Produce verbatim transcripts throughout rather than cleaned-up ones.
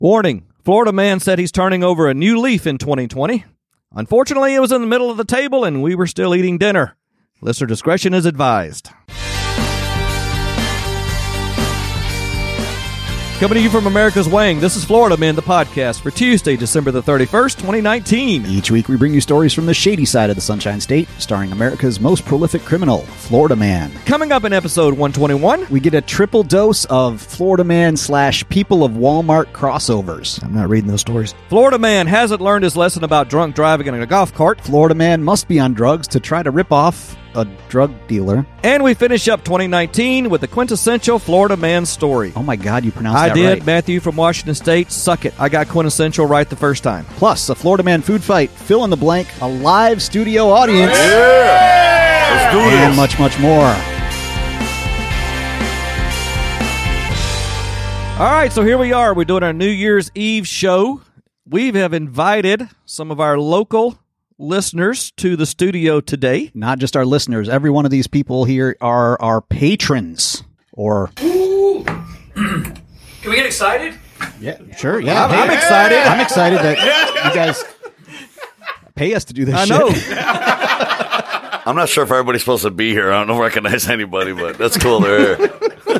Warning, Florida man said he's turning over a new leaf in twenty twenty. Unfortunately, it was in the middle of the table and we were still eating dinner. Listener discretion is advised. Coming to you from America's Wang, this is Florida Man, the podcast for Tuesday, December the thirty-first, twenty nineteen. Each week we bring you stories from the shady side of the Sunshine State, starring America's most prolific criminal, Florida Man. Coming up in episode one twenty-one, we get a triple dose of Florida Man slash People of Walmart crossovers. I'm not reading those stories. Florida Man hasn't learned his lesson about drunk driving in a golf cart. Florida Man must be on drugs to try to rip off a drug dealer. And we finish up twenty nineteen with the quintessential Florida Man story. Oh my God, you pronounced I that did. right. Matthew from Washington State, suck it. I got quintessential right the first time. Plus, a Florida Man food fight, fill in the blank, a live studio audience. Yeah! Let's do this. And much, much more. All right, so here we are. We're doing our New Year's Eve show. We have invited some of our local listeners to the studio today. Not just our listeners. Every one of these people here are our patrons. Or Ooh. Can we get excited? Yeah, sure. Yeah, I'm, hey, I'm excited. I'm excited that you guys pay us to do this I shit. know. I'm not sure if everybody's supposed to be here. I don't recognize anybody, but that's cool. They're here.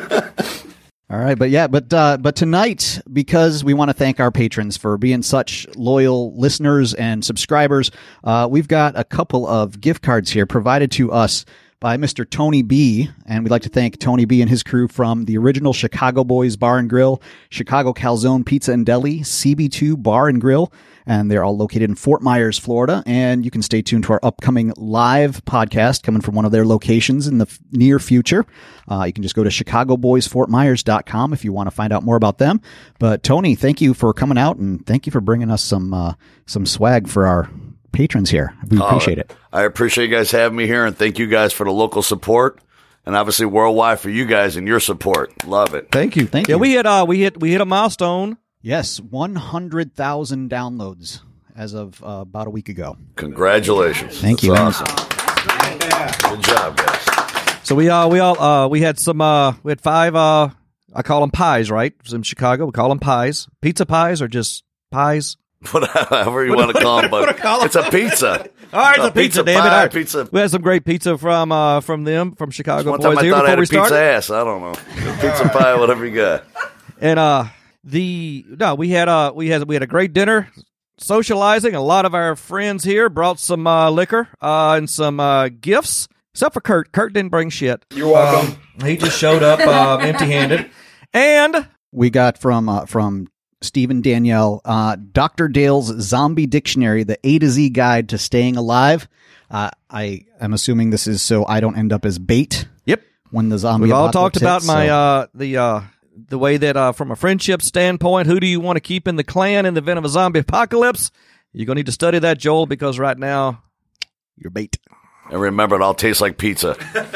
All right, but yeah, but uh, but tonight, because we want to thank our patrons for being such loyal listeners and subscribers, uh, we've got a couple of gift cards here provided to us by Mister Tony B, and we'd like to thank Tony B and his crew from the original Chicago Boys Bar and Grill, Chicago Calzone Pizza and Deli, C B two Bar and Grill, and they're all located in Fort Myers, Florida. And you can stay tuned to our upcoming live podcast coming from one of their locations in the f- near future. Uh, you can just go to chicago boys fort myers dot com if you want to find out more about them. But Tony, thank you for coming out, and thank you for bringing us some uh, some swag for our patrons here. We appreciate uh, it. I appreciate you guys having me here, and thank you guys for the local support, and obviously worldwide for you guys and your support. Love it. Thank you. Thank Yeah, you. we hit uh we hit we hit a milestone. Yes, one hundred thousand downloads as of uh, about a week ago. Congratulations. Thank That's you. Awesome. Good job, guys. So we uh we all uh we had some uh we had five uh I call them pies, right? It was in Chicago. We call them pies. Pizza pies or just pies? Whatever you want to call them, but it's a pizza. All right, it's a, A pizza, pizza damn it. pie, All right. pizza. We had some great pizza from uh from them from Chicago One Boys time I here thought I before had we a pizza started. ass. I don't know. Pizza pie, whatever you got. And uh the no, we had uh we had we had a great dinner, socializing. A lot of our friends here brought some uh, liquor uh and some uh gifts. Except for Kurt. Kurt didn't bring shit. You're welcome. Um, he just showed up uh, empty-handed. And We got from uh, from Steve and Danielle, uh, Doctor Dale's Zombie Dictionary, the A to Z Guide to Staying Alive. Uh, I am assuming this is so I don't end up as bait. Yep. When the zombie we've all apocalypse talked about hits, my so- uh the uh the way that uh from a friendship standpoint, who do you want to keep in the clan in the event of a zombie apocalypse? You're gonna need to study that, Joel, because right now you're bait. And remember, it all tastes like pizza.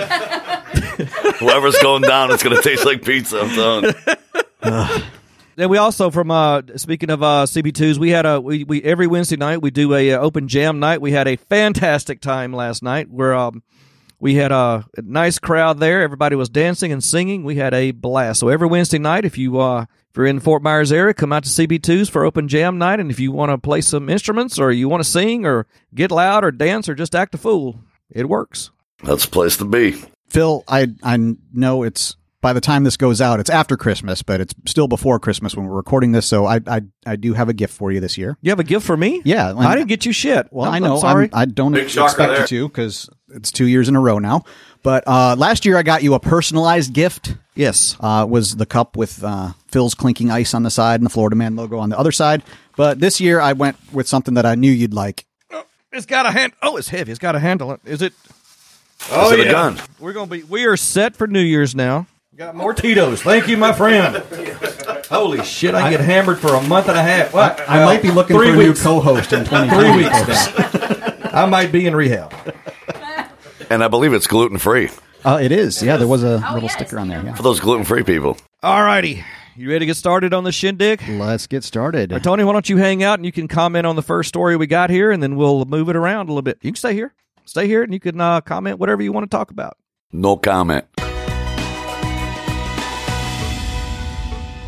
Whoever's going down, it's going to taste like pizza. I'm telling you. Then we also from uh speaking of uh C B twos, we had a we, we every Wednesday night we do a uh, open jam night. We had a fantastic time last night where um we had a, a nice crowd there. Everybody was dancing and singing. We had a blast. So every Wednesday night, if you uh if you're in Fort Myers area, come out to C B twos for open jam night. And if you want to play some instruments or you want to sing or get loud or dance or just act a fool, it works. That's the place to be. Phil, I I know it's by the time this goes out, it's after Christmas, but it's still before Christmas when we're recording this. So I I, I do have a gift for you this year. You have a gift for me? Yeah, when- I didn't get you shit. Well, I'm, I know. I'm sorry. I'm, I don't Big shocker expect there. you to because it's two years in a row now. But uh, last year I got you a personalized gift. yes. Uh, was the cup with uh, Phil's clinking ice on the side and the Florida Man logo on the other side. But this year I went with something that I knew you'd like. It's got a hand. Oh, it's heavy. It's got a handle. Is it? Oh, Is it yeah. a gun? We're gonna be. We are set for New Year's now. Got more Tito's. Thank you, my friend. Holy shit! I, get hammered for a month and a half. What? I might be looking three for a weeks. new co-host in twenty Three twenty. weeks. I might be in rehab. And I believe it's gluten-free Uh, it is. Yeah, there was a Oh, little yes. sticker on there. Yeah. for those gluten-free people. All righty. You ready to get started on the shindig? Let's get started. Or Tony, why don't you hang out and you can comment on the first story we got here, and then we'll move it around a little bit. You can stay here. Stay here, and you can uh, comment whatever you want to talk about. No comment.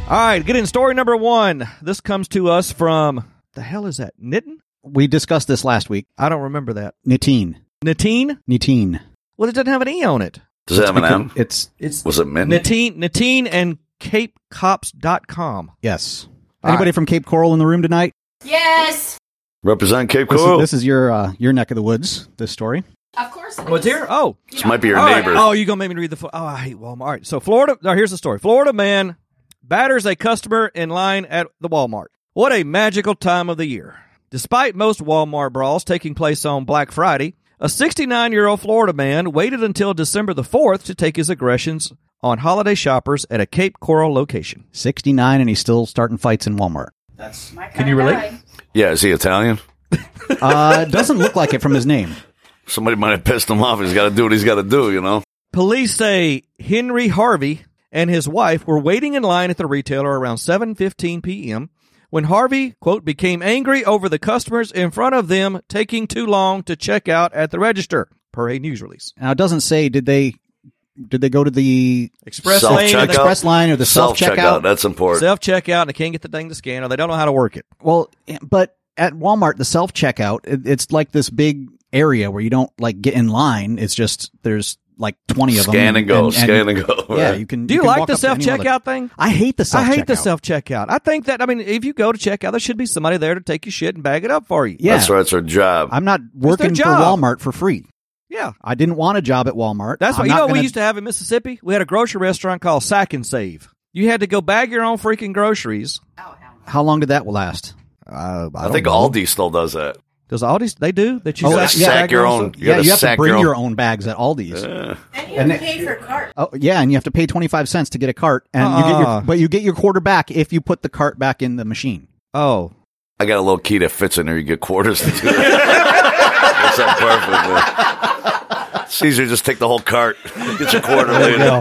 All right, get in story number one. This comes to us from, the hell is that, Nitin? We discussed this last week. I don't remember that. Nitin. Nitin? Nitin. Well, it doesn't have an E on it. Does it have an M? It's, It's Was it Min? Nitin, Nitin and Cape Cops dot com. yes. All Anybody right. from Cape Coral in the room tonight? Yes. Represent Cape This is, Coral. this is your uh, your neck of the woods, this story. Of course. It What's is. here? Oh. This might be your All right. neighbor. Oh, you're going to make me read the... Fo- oh, I hate Walmart. All right, so Florida... Now, here's the story. Florida man batters a customer in line at the Walmart. What a magical time of the year. Despite most Walmart brawls taking place on Black Friday, a sixty-nine-year-old Florida man waited until December the fourth to take his aggressions on holiday shoppers at a Cape Coral location. sixty-nine, and he's still starting fights in Walmart. My Can kind you of relate? guy. Yeah, is he Italian? Uh, doesn't look like it from his name. Somebody might have pissed him off. He's got to do what he's got to do, you know? Police say Henry Harvey and his wife were waiting in line at the retailer around seven fifteen p.m. when Harvey, quote, became angry over the customers in front of them taking too long to check out at the register, per a news release. Now, it doesn't say, did they did they go to the Express Self lane, checkout. express line or the Self-checkout. self-checkout? That's important. self-checkout, and they can't get the thing to scan, or they don't know how to work it. Well, but at Walmart, the self-checkout, it, it's like this big area where you don't like get in line. It's just there's like twenty of them. Scan and go. Scan and go. Yeah, right. you can. Do you, can like walk the up to any other- self-checkout thing? I hate the I self-checkout. hate the self-checkout. I think that, I mean, if you go to checkout, there should be somebody there to take your shit and bag it up for you. Yeah, That's right. It's our job. I'm not working for job. Walmart for free. Yeah. I didn't want a job at Walmart. That's I'm what, you not know what we gonna- used to have in Mississippi? We had a grocery restaurant called Sack and Save. You had to go bag your own freaking groceries. Oh, hell no. How long did that last? Uh, I, I think Aldi still does that. Does Aldi's, they do? That you Oh, sack, yeah. bag Sack your own own. stuff? You yeah, gotta you have to sack bring your your own. own bags at Aldi's. Yeah. And you And have to it- pay for a cart. Oh yeah, and you have to pay twenty-five cents to get a cart, and you get Uh-uh. your, but you get your quarter back if you put the cart back in the machine. Oh. I got a little key that fits in there. You get quarters to do that. Works out perfectly. It's easier. Just take the whole cart. Get your quarter later.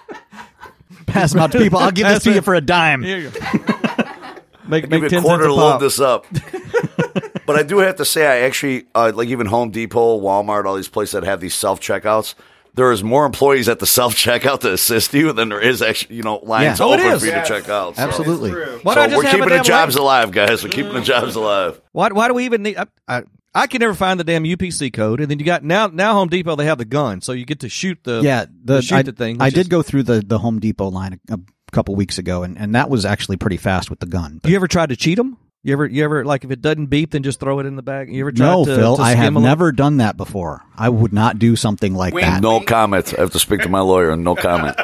Pass them out to people. I'll give this That's to you it. for a dime. Here you go. make Give make me a ten quarter cents to a load pop. this up. But I do have to say, I actually, uh, like even Home Depot, Walmart, all these places that have these self-checkouts, there is more employees at the self-checkout to assist you than there is actually, you know, lines Yeah. Oh, it open is. for you Yes. to check out. So, Absolutely. Why so not just we're have keeping a the damn jobs lane? alive, guys. We're keeping the jobs alive. Why, why do we even need... I, I, I can never find the damn U P C code, and then you got... Now now Home Depot, they have the gun, so you get to shoot the... Yeah, the, shoot I, the thing. I which did is- go through the, the Home Depot line a, a couple weeks ago, and, and that was actually pretty fast with the gun. But You ever tried to cheat them? You ever, you ever, like, if it doesn't beep, then just throw it in the bag? You ever tried no, to, Phil, to I skim have a little? never done that before. I would not do something like that. No comment. I have to speak to my lawyer. No comment.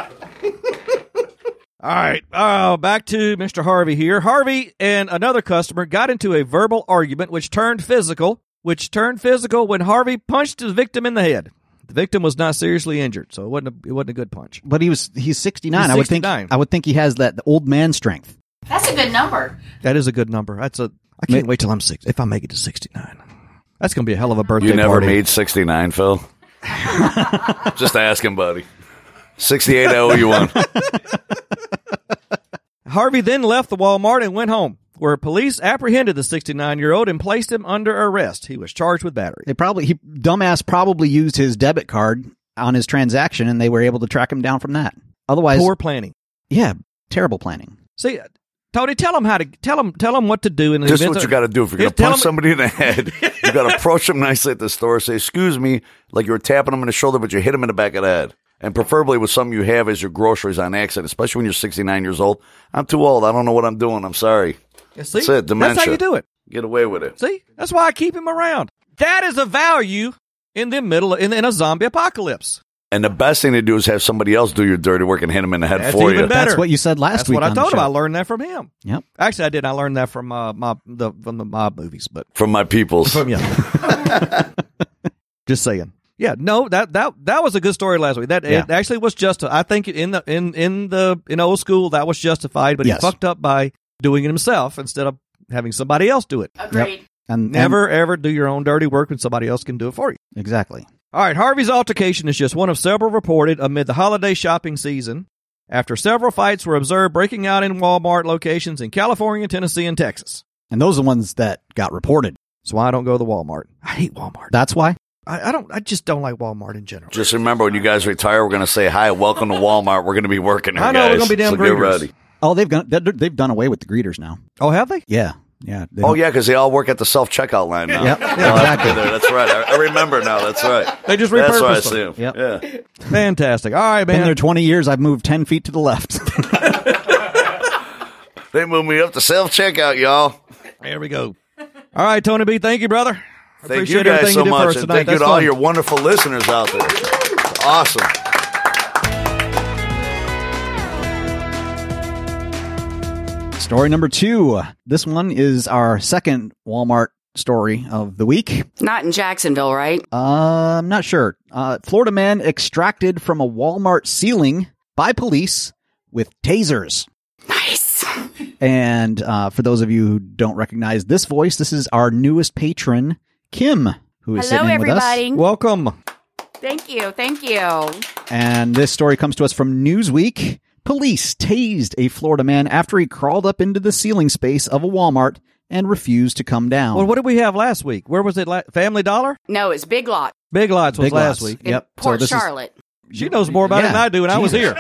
All right, uh, back to Mister Harvey here. Harvey and another customer got into a verbal argument which turned physical, which turned physical when Harvey punched the victim in the head. The victim was not seriously injured, so it wasn't a, it wasn't a good punch. But he was he's sixty-nine. He's I would think sixty-nine. I would think he has that old man strength. That's a good number. That is a good number. That's a. I can't wait till I'm six. If I make it to sixty-nine, that's gonna be a hell of a birthday You never party. made sixty-nine, Phil? Just asking, buddy. sixty-eight, I owe you one. Harvey then left the Walmart and went home, where police apprehended the sixty-nine-year-old and placed him under arrest. He was charged with battery. They probably he dumbass probably used his debit card on his transaction, and they were able to track him down from that. Otherwise, Poor planning. yeah, terrible planning. See, Tony, tell them how to tell them tell them what to do in the This is event what of- you got to do. If you're going Yeah, to tell punch them- somebody in the head, you got to approach them nicely at the store, say, excuse me, like you were tapping them in the shoulder, but you hit them in the back of the head. And preferably with something you have as your groceries on accident, especially when you're sixty-nine years old. I'm too old. I don't know what I'm doing. I'm sorry. Yeah, see? That's it. Dementia. That's how you do it. Get away with it. See, that's why I keep him around. That is a value in the middle in, in a zombie apocalypse. And the best thing to do is have somebody else do your dirty work and hit them in the head That's for even you. better. That's what you said last That's week. what I on the told him. show. I learned that from him. Yep. Actually, I did. I learned that from uh, mob the from the mob movies, but From my peoples. from yeah. Just saying. Yeah, no, that that that was a good story last week. That Yeah. it actually was just. I think in the in in the in old school that was justified, but Yes. he fucked up by doing it himself instead of having somebody else do it. Agreed. And Never ever do your own dirty work when somebody else can do it for you. and- exactly. All right, Harvey's altercation is just one of several reported amid the holiday shopping season after several fights were observed breaking out in Walmart locations in California, Tennessee, and Texas. And those are the ones that got reported. That's why I don't go to Walmart. I hate Walmart. That's why. I, I don't. I just don't like Walmart in general. Just remember, when you guys retire, we're going to say, hi, welcome to Walmart. We're going to be working here, I know, guys. we're gonna be damn so get greeters. ready. Oh, they've gone, they've done away with the greeters now. Oh, have they? Yeah. Yeah. They Oh, don't- yeah, because they all work at the self-checkout line now. Yep. Oh, Exactly. that's right. I, I remember now. That's right. They just That's why I repurposed see them. them. Yep. Yeah. Fantastic. All right, Been man. there twenty years. I've moved ten feet to the left. They moved me up to self-checkout, y'all. There we go. All right, Tony B, thank you, brother. Thank Appreciate you guys everything so you did for much. us And tonight. thank you That's to all fun. your wonderful listeners out there. Awesome. Story number two. This one is our second Walmart story of the week. Not in Jacksonville, right? Uh, I'm not sure. Uh, Florida man extracted from a Walmart ceiling by police with tasers. Nice. And uh, for those of you who don't recognize this voice, this is our newest patron, Kim, who is Hello, sitting in with us. everybody. Welcome. Thank you. Thank you. And this story comes to us from Newsweek. Police tased a Florida man after he crawled up into the ceiling space of a Walmart and refused to come down. Well, what did we have last week? Where was it? La- Family Dollar? No, it's Big Lot Big Lots was Big last Lots. week. in Yep. So Port this is- Charlotte. She knows more about it Yeah. than I do, and I was here.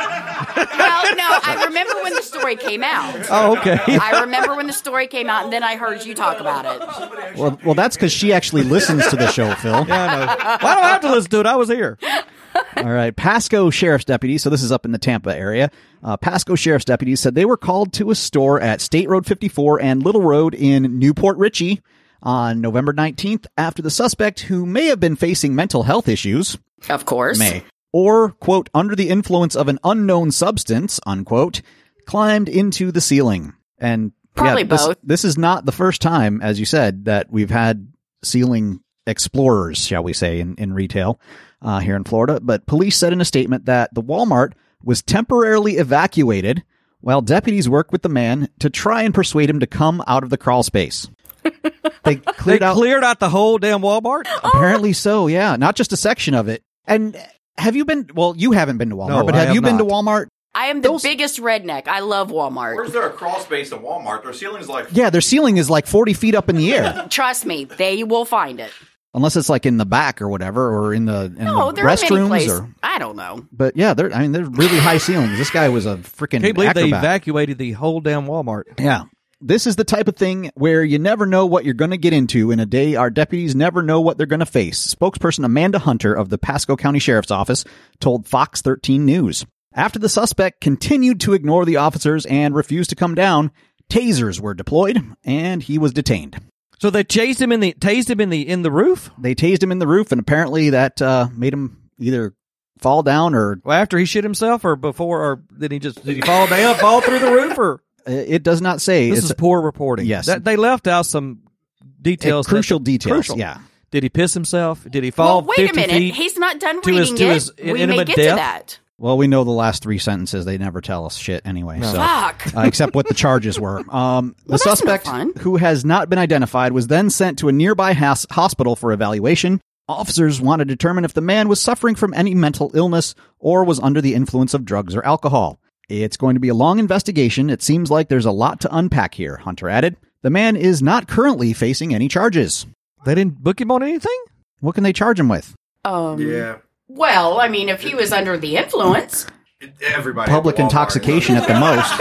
Well, no, I remember when the story came out. Oh, okay. I remember when the story came out, and then I heard you talk about it. Well, well, that's because she actually listens to the show, Phil. Yeah, I know. Why do I have to listen to it? I was here. All right. Pasco Sheriff's deputies, so this is up in the Tampa area. Uh, Pasco Sheriff's deputies said they were called to a store at State Road fifty-four and Little Road in Newport Richey on November nineteenth after the suspect, who may have been facing mental health issues, Of course. may, or, quote, under the influence of an unknown substance, unquote, climbed into the ceiling. And Probably yeah, this, both. This is not the first time, as you said, that we've had ceiling explorers, shall we say, in, in retail uh, here in Florida. But police said in a statement that the Walmart was temporarily evacuated while deputies worked with the man to try and persuade him to come out of the crawl space. They They cleared out. cleared out the whole damn Walmart? Apparently so, yeah. Not just a section of it. And have you been, well, you haven't been to Walmart, No, but I have have you been to not. Walmart? I am the Those- biggest redneck. I love Walmart. Where's there a crawl space in Walmart? Their ceiling's like Yeah, their ceiling is like forty feet up in the air. Trust me, they will find it. Unless it's like in the back or whatever, or in the, in No, the there are many restrooms. places. Or, I don't know. but yeah, they're, I mean, they're really high ceilings. This guy was a freaking Can't believe they acrobat. evacuated the whole damn Walmart. Yeah. This is the type of thing where you never know what you're going to get into in a day. Our deputies never know what they're going to face. Spokesperson Amanda Hunter of the Pasco County Sheriff's Office told Fox thirteen News. After the suspect continued to ignore the officers and refused to come down, tasers were deployed and he was detained. So they chased him in the tased him in the in the roof? They tased him in the roof and apparently that uh, made him either fall down or Well, after he shit himself, or before, or did he just did he fall down, fall through the roof, or it does not say. this It's is poor reporting? Yes. that, they left out some details, uh, crucial that- details. Crucial. Yeah. Did he piss himself? Did he fall? Well, wait a fifty minute. feet? He's not done to reading his- to yet. his We may intimate get death? to that. Well, we know the last three sentences. They never tell us shit anyway. So. Fuck. Uh, except what the charges were. Um, the Well, that's no suspect, fun. who has not been identified, was then sent to a nearby has- hospital for evaluation. Officers want to determine if the man was suffering from any mental illness or was under the influence of drugs or alcohol. It's going to be a long investigation. It seems like there's a lot to unpack here, Hunter added. The man is not currently facing any charges. They didn't book him on anything? What can they charge him with? Um, yeah. Well, I mean, if he was under the influence. Everybody. Public at Walmart. intoxication at the most.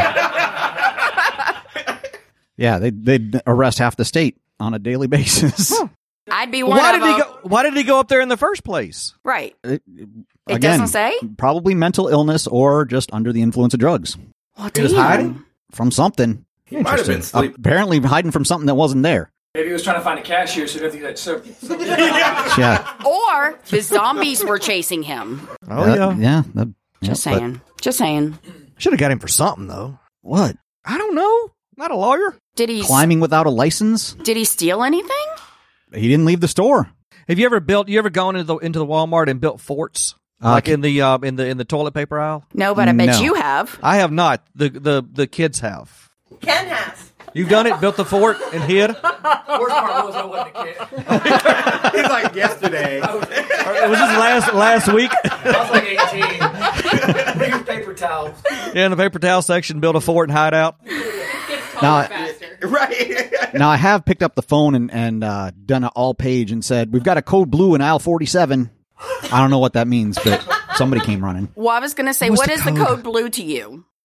Yeah. Yeah, they they'd arrest half the state on a daily basis. I'd be one Why of did he them. go? Why did he go up there in the first place? Right. It, It doesn't say? Probably mental illness or just under the influence of drugs. Well, He was damn. hiding? From something. He might have been sleeping. Apparently hiding from something that wasn't there. Maybe he was trying to find a cashier, so he had so. Yeah. Or the zombies were chasing him. Oh Uh, yeah, Yeah. that- Just yeah, but- saying. Just saying. should have got him for something though. What? I don't know. Not a lawyer. Did he Climbing without a license? Did he steal anything? He didn't leave the store. Have you ever built? You ever gone into the into the Walmart and built forts, Uh, like in the uh, in the in the toilet paper aisle? No, but I bet No. you have. I have not. The the the kids have. Ken has. You've done it. Built the fort and hid. Worst part was I wasn't a kid. He's like yesterday. Was this last last week? I was like eighteen. We used paper towels. Yeah, in the paper towel section, build a fort and hide out. Now, Right. now I have picked up the phone and, and uh, done an all page and said, we've got a code blue in aisle forty-seven. I don't know what that means, but somebody came running. Well, I was going to say, What's what the is the code? code blue to you?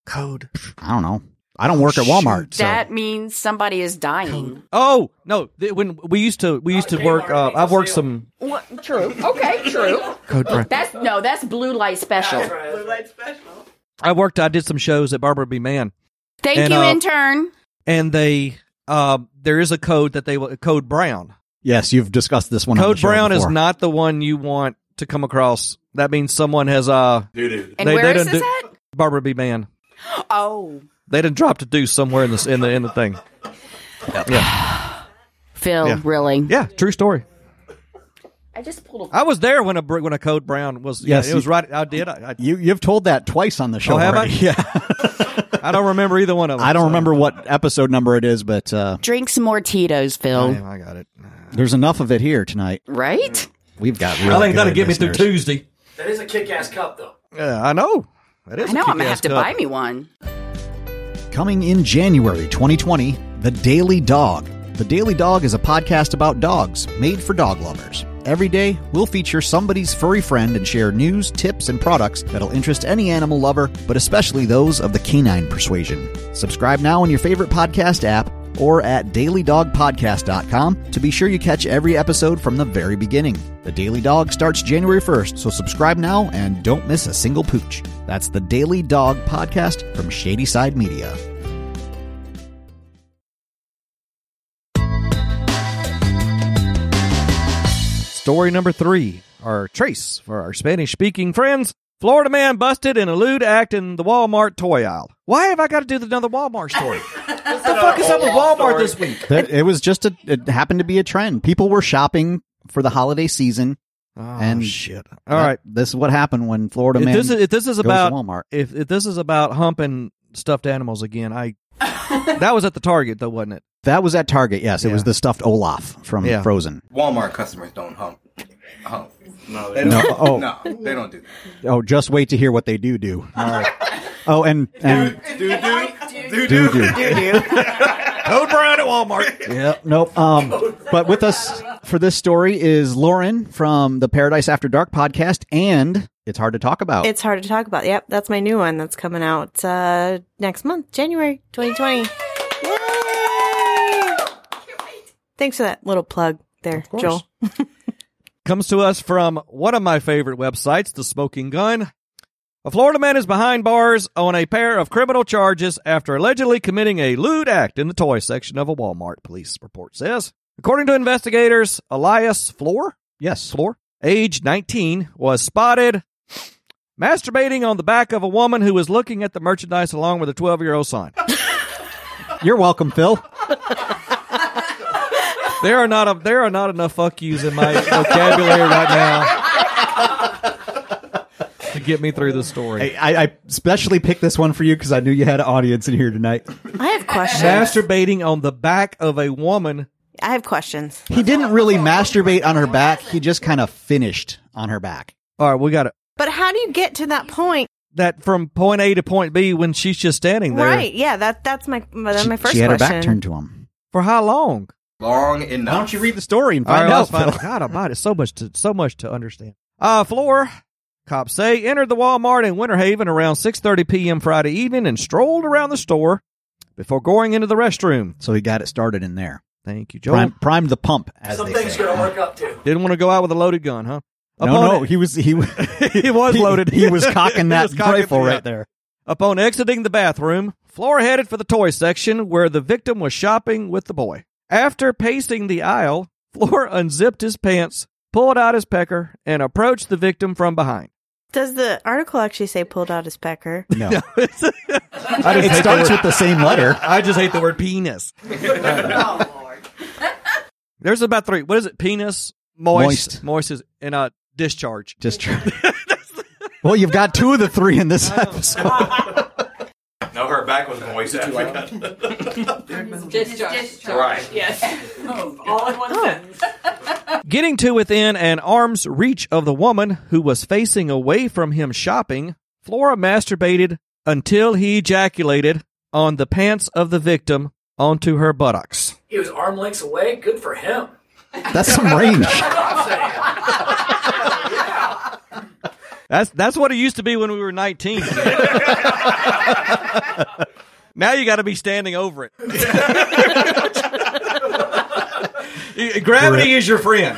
Code. I don't know. I don't work at Walmart. So. That means somebody is dying. Oh no! th- When we used to, we used to work. Uh, I've worked some What? True. Okay, true. Code Brown. That's no, that's blue light special. Blue light special. I worked. I did some shows at Barbara B. Mann, Thank And, you, uh, intern. and they uh, there is a code that they will Code Brown. Yes, you've discussed this one. on the Code show Brown is before. not the one you want to come across. That means someone has uh Doo-doo. And they- where they is done this do- at? Barbara B. Mann. Oh, They done dropped a deuce somewhere in the in the in the thing. Yeah, Phil, Yeah. really? yeah, true story. I just pulled a. I was there when a br- when a Code Brown was. Yes, Yeah, it was you- right. I did. I, I, You you've told that twice on the show. Oh, have I? already. Yeah. I don't remember either one of them. I don't so- remember what episode number it is, but uh, Drink some more Tito's, Phil. Yeah, I got it. there's enough of it here tonight. Right? We've got. Really I think that'll good get me through listeners. Tuesday. That is a kick-ass cup, though. Yeah, I know. That is I know. a I'm gonna kick-ass have to cup. buy me one. Coming in January twenty twenty, The Daily Dog. The Daily Dog is a podcast about dogs made for dog lovers. Every day, we'll feature somebody's furry friend and share news, tips, and products that'll interest any animal lover, but especially those of the canine persuasion. Subscribe now in your favorite podcast app or at daily dog podcast dot com to be sure you catch every episode from the very beginning. The Daily Dog starts January first, so subscribe now and don't miss a single pooch. That's the Daily Dog Podcast from Shady Side Media. Story number three. Our trace for our Spanish-speaking friends. Florida man busted in a lewd act in the Walmart toy aisle. Why have I got to do another Walmart story? What the fuck is up with Walmart this week? That- It was just a, it happened to be a trend. People were shopping for the holiday season. Oh, And shit. All right. This is what happened when Florida If man this is if this is goes about to Walmart. if, if this is about humping stuffed animals again, I that was at the Target though, wasn't it? That was at Target, yes. It was Yeah. the stuffed Olaf from Yeah. Frozen. Walmart customers don't hump. hump. No, They No, don't. oh. No, they don't do that. Oh, just wait to hear what they do do. All right. Oh, and and Do-do. do do. Code Brown at Walmart. Yeah, nope. Um, but with us for this story is Lauren from the Paradise After Dark podcast, and It's Hard to Talk About. It's hard to talk about. Yep, that's my new one that's coming out uh, next month, January twenty twenty. Yay! Thanks for that little plug there, course. Joel. Comes to us from one of my favorite websites, The Smoking Gun. A Florida man is behind bars on a pair of criminal charges after allegedly committing a lewd act in the toy section of a Walmart, police report says. According to investigators, Elias Floor, yes. Floor, age nineteen, was spotted masturbating on the back of a woman who was looking at the merchandise along with a twelve-year-old son. You're welcome, Phil. There are not a, there are not enough fuck yous in my vocabulary right now to get me through the story. I, I specially picked this one for you because I knew you had an audience in here tonight. I have questions. Masturbating on the back of a woman. I have questions. He didn't really masturbate on her back. He just kind of finished on her back. All right, we got it. But how do you get to that point? That from point A to point B when she's just standing there. Right? Yeah, that that's my that's She, my first she had question. her back turned to him. For how long? Long enough. Why don't you read the story and All right, find let's out? find Phil? out. God almighty, so much to so much to understand. Uh, Floor, cops say, entered the Walmart in Winter Haven around six thirty p.m. Friday evening and strolled around the store before going into the restroom. So he got it started in there. Thank you, Joel. Prime, primed the pump, as Some they things say. gonna work up too. Didn't want to go out with a loaded gun, huh? No, Upon no, it- he was he, he was he- loaded. He was cocking He that was cocking- rifle yeah. right there. Upon exiting the bathroom, Floor headed for the toy section where the victim was shopping with the boy. After pacing the aisle, Floor unzipped his pants, pulled out his pecker, and approached the victim from behind. Does the article actually say pulled out his pecker? No, I just it hate the starts word- with the same letter. I just hate the word penis. Oh, Lord. There's about three. What is it? Penis, moist, Moist. moist, is, and uh, discharge. Just try. Well, you've got two of the three in this episode. No, her back was moist after. Discharge. Right. Yes. All in one sentence. Getting to within an arm's reach of the woman who was facing away from him shopping, Flora masturbated until he ejaculated on the pants of the victim onto her buttocks. He was arm lengths away. Good for him. That's some range. I'm saying. That's that's what it used to be when we were nineteen. Now you got to be standing over it. Gravity is your friend.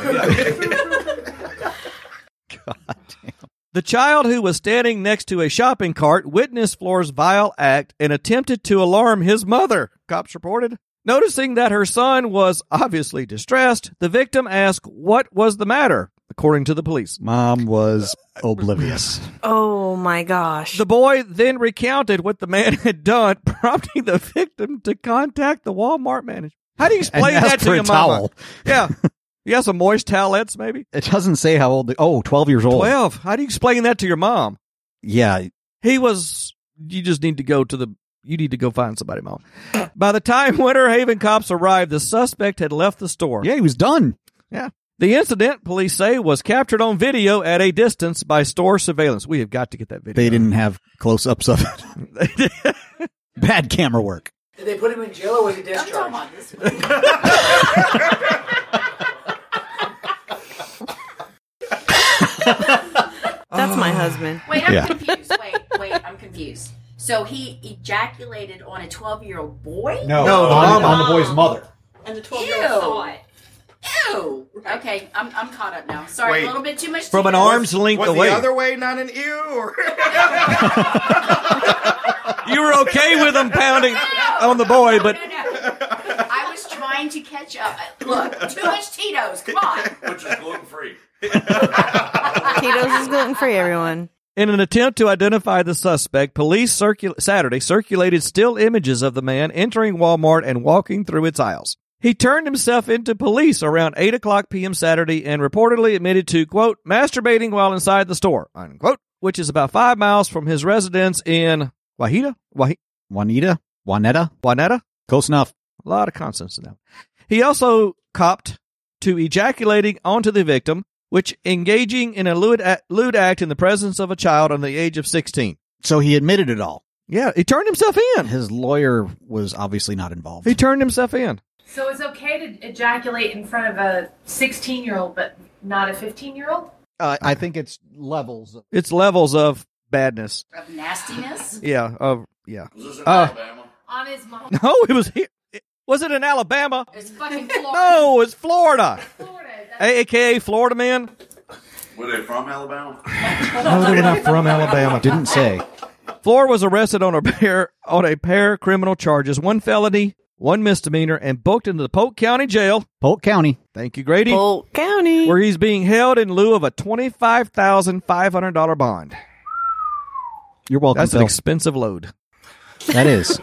God damn. The child who was standing next to a shopping cart witnessed Floor's vile act and attempted to alarm his mother, cops reported. Noticing that her son was obviously distressed, the victim asked what was the matter, according to the police. Mom was oblivious. Oh my gosh. The boy then recounted what the man had done, prompting the victim to contact the Walmart manager. How do you explain And ask that to for a your mama? towel. Yeah. You have some moist towelettes, maybe? It doesn't say how old. The, oh, twelve years old. twelve. How do you explain that to your mom? Yeah. He was, you just need to go to the, you need to go find somebody, Mom. By the time Winter Haven cops arrived, the suspect had left the store. Yeah, he was done. Yeah. The incident, police say, was captured on video at a distance by store surveillance. We have got to get that video. They didn't have close-ups of it. Bad camera work. Did they put him in jail or was he I'm talking discharged? about this one. That's my husband. Wait, I'm Yeah. confused. Wait, wait, I'm confused. So he ejaculated on a twelve-year-old boy? No, No, the on, mama. on the boy's mother. And the twelve-year-old saw it. Ew. Okay, I'm I'm caught up now. Sorry, Wait. a little bit too much. From an detail. arm's length Was away. the other way not an ew? Or You were okay with him pounding on the boy, but No, no, no. I was trying to catch up. Look, too much Tito's. Come on. which is gluten free. Tito's is gluten free, everyone. in an attempt to identify the suspect, police circul- Saturday circulated still images of the man entering Walmart and walking through its aisles. He turned himself into police around eight o'clock p.m. Saturday and reportedly admitted to, quote, masturbating while inside the store, unquote, which is about five miles from his residence in Wahida? Wah- Juanita? Juanetta? Juanetta? Close enough. A lot of consonants in that. He also copped to ejaculating onto the victim, which engaging in a lewd, a- lewd act in the presence of a child under the age of sixteen. So he admitted it all. Yeah, he turned himself in. His lawyer was obviously not involved. He turned himself in. So it's okay to ejaculate in front of a sixteen-year-old, but not a fifteen-year-old? Uh, I think it's levels. It's levels of badness. Of nastiness? Yeah, of yeah. Was this in Uh, Alabama? On his mom. No, it was here. It- Was it in Alabama? It's fucking Florida. No, it's Florida. Florida. A K A Florida man. Were they from Alabama? No, they were not from Alabama. Didn't say. Floor was arrested on a pair on a pair of criminal charges, one felony, one misdemeanor, and booked into the Polk County Jail. Polk County. Thank you, Grady. Polk County. Where he's being held in lieu of a twenty-five thousand five hundred dollars bond. You're welcome, That's an Phil. expensive load. That is.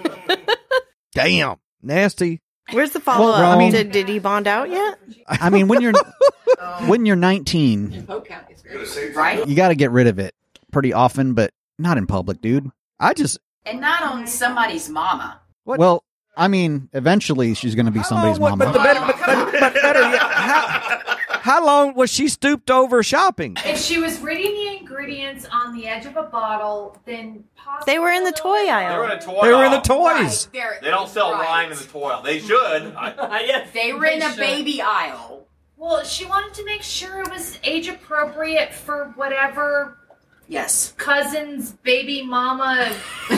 Damn. Nasty. Where's the follow up? Well, I mean- did, did he bond out yet? I mean, when you're when you're nineteen, Polk County is very right? you got to get rid of it pretty often, but not in public, dude. I just. And not on somebody's mama. What? Well, I mean, eventually she's going to be somebody's How long- mama. But, the better, but, but, but better yet, how, how long was she stooped over shopping? If she was reading the ingredients on the edge of a bottle, then possibly They were in the toy They were aisle. in a toy They were in the aisle. toys. Right, they're- They don't sell right. wine in the toy aisle. They should. I, They were in a baby aisle. Well, she wanted to make sure it was age appropriate for whatever Yes. cousin's baby mama,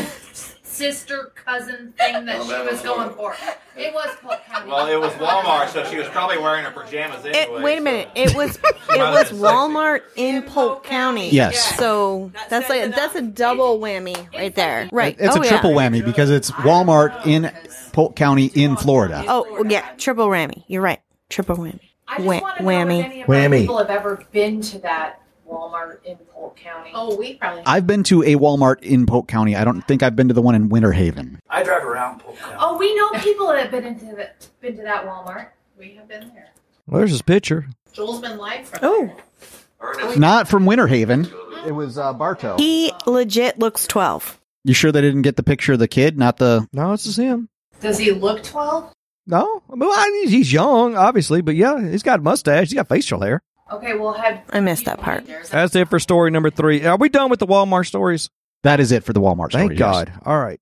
sister, cousin thing that she was going for. It was Polk County. well, it was Walmart, so she was probably wearing her pajamas anyway. It, wait a so- minute. It was it Might have was been Walmart in Polk County. Yes. So that's like that's a double whammy right there. Right. It's oh, a yeah. triple whammy because it's Walmart in Polk County in Florida. Oh yeah, triple whammy. You're right. Triple whammy. I just Wha- want to know whammy. if any of my Whammy. people have ever been to that Walmart in Polk County. Oh, we probably. I've been to a Walmart in Polk County. I don't think I've been to the one in Winter Haven. I drive around Polk County. Oh, we know people that have been into the, been to that Walmart. We have been there. Well, there's his picture. Joel's been live from Oh, there. Not from Winter Haven. It was uh, Bartow. he legit looks twelve. You sure they didn't get the picture of the kid, not the... No, it's just him. Does he look twelve? No, well, I mean, he's young, obviously, but yeah, he's got a mustache. He's got facial hair. Okay, well, have I missed that part. That's it for story number three. Are we done with the Walmart stories? That is it for the Walmart story. Thank yes. God. All right.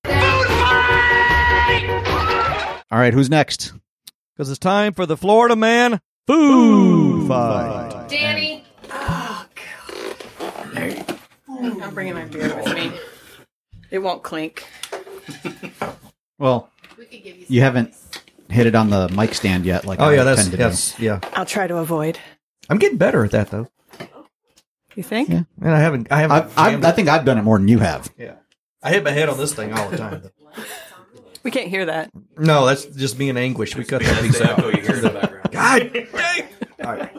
All right, who's next? Because it's time for the Florida Man Food Fight. Danny. I'm bringing my beer with me. It won't clink. Well, you haven't hit it on the mic stand yet. Like Oh I yeah, that's tend to yes, do. yeah. I'll try to avoid. I'm getting better at that though. You think? Yeah. Man, I haven't. I haven't. I, I, jammed I it. think I've done it more than you have. Yeah. I hit my head on this thing all the time. We can't hear that. No, that's just me in anguish. We cut that piece out. You hear in the background. God dang. All right.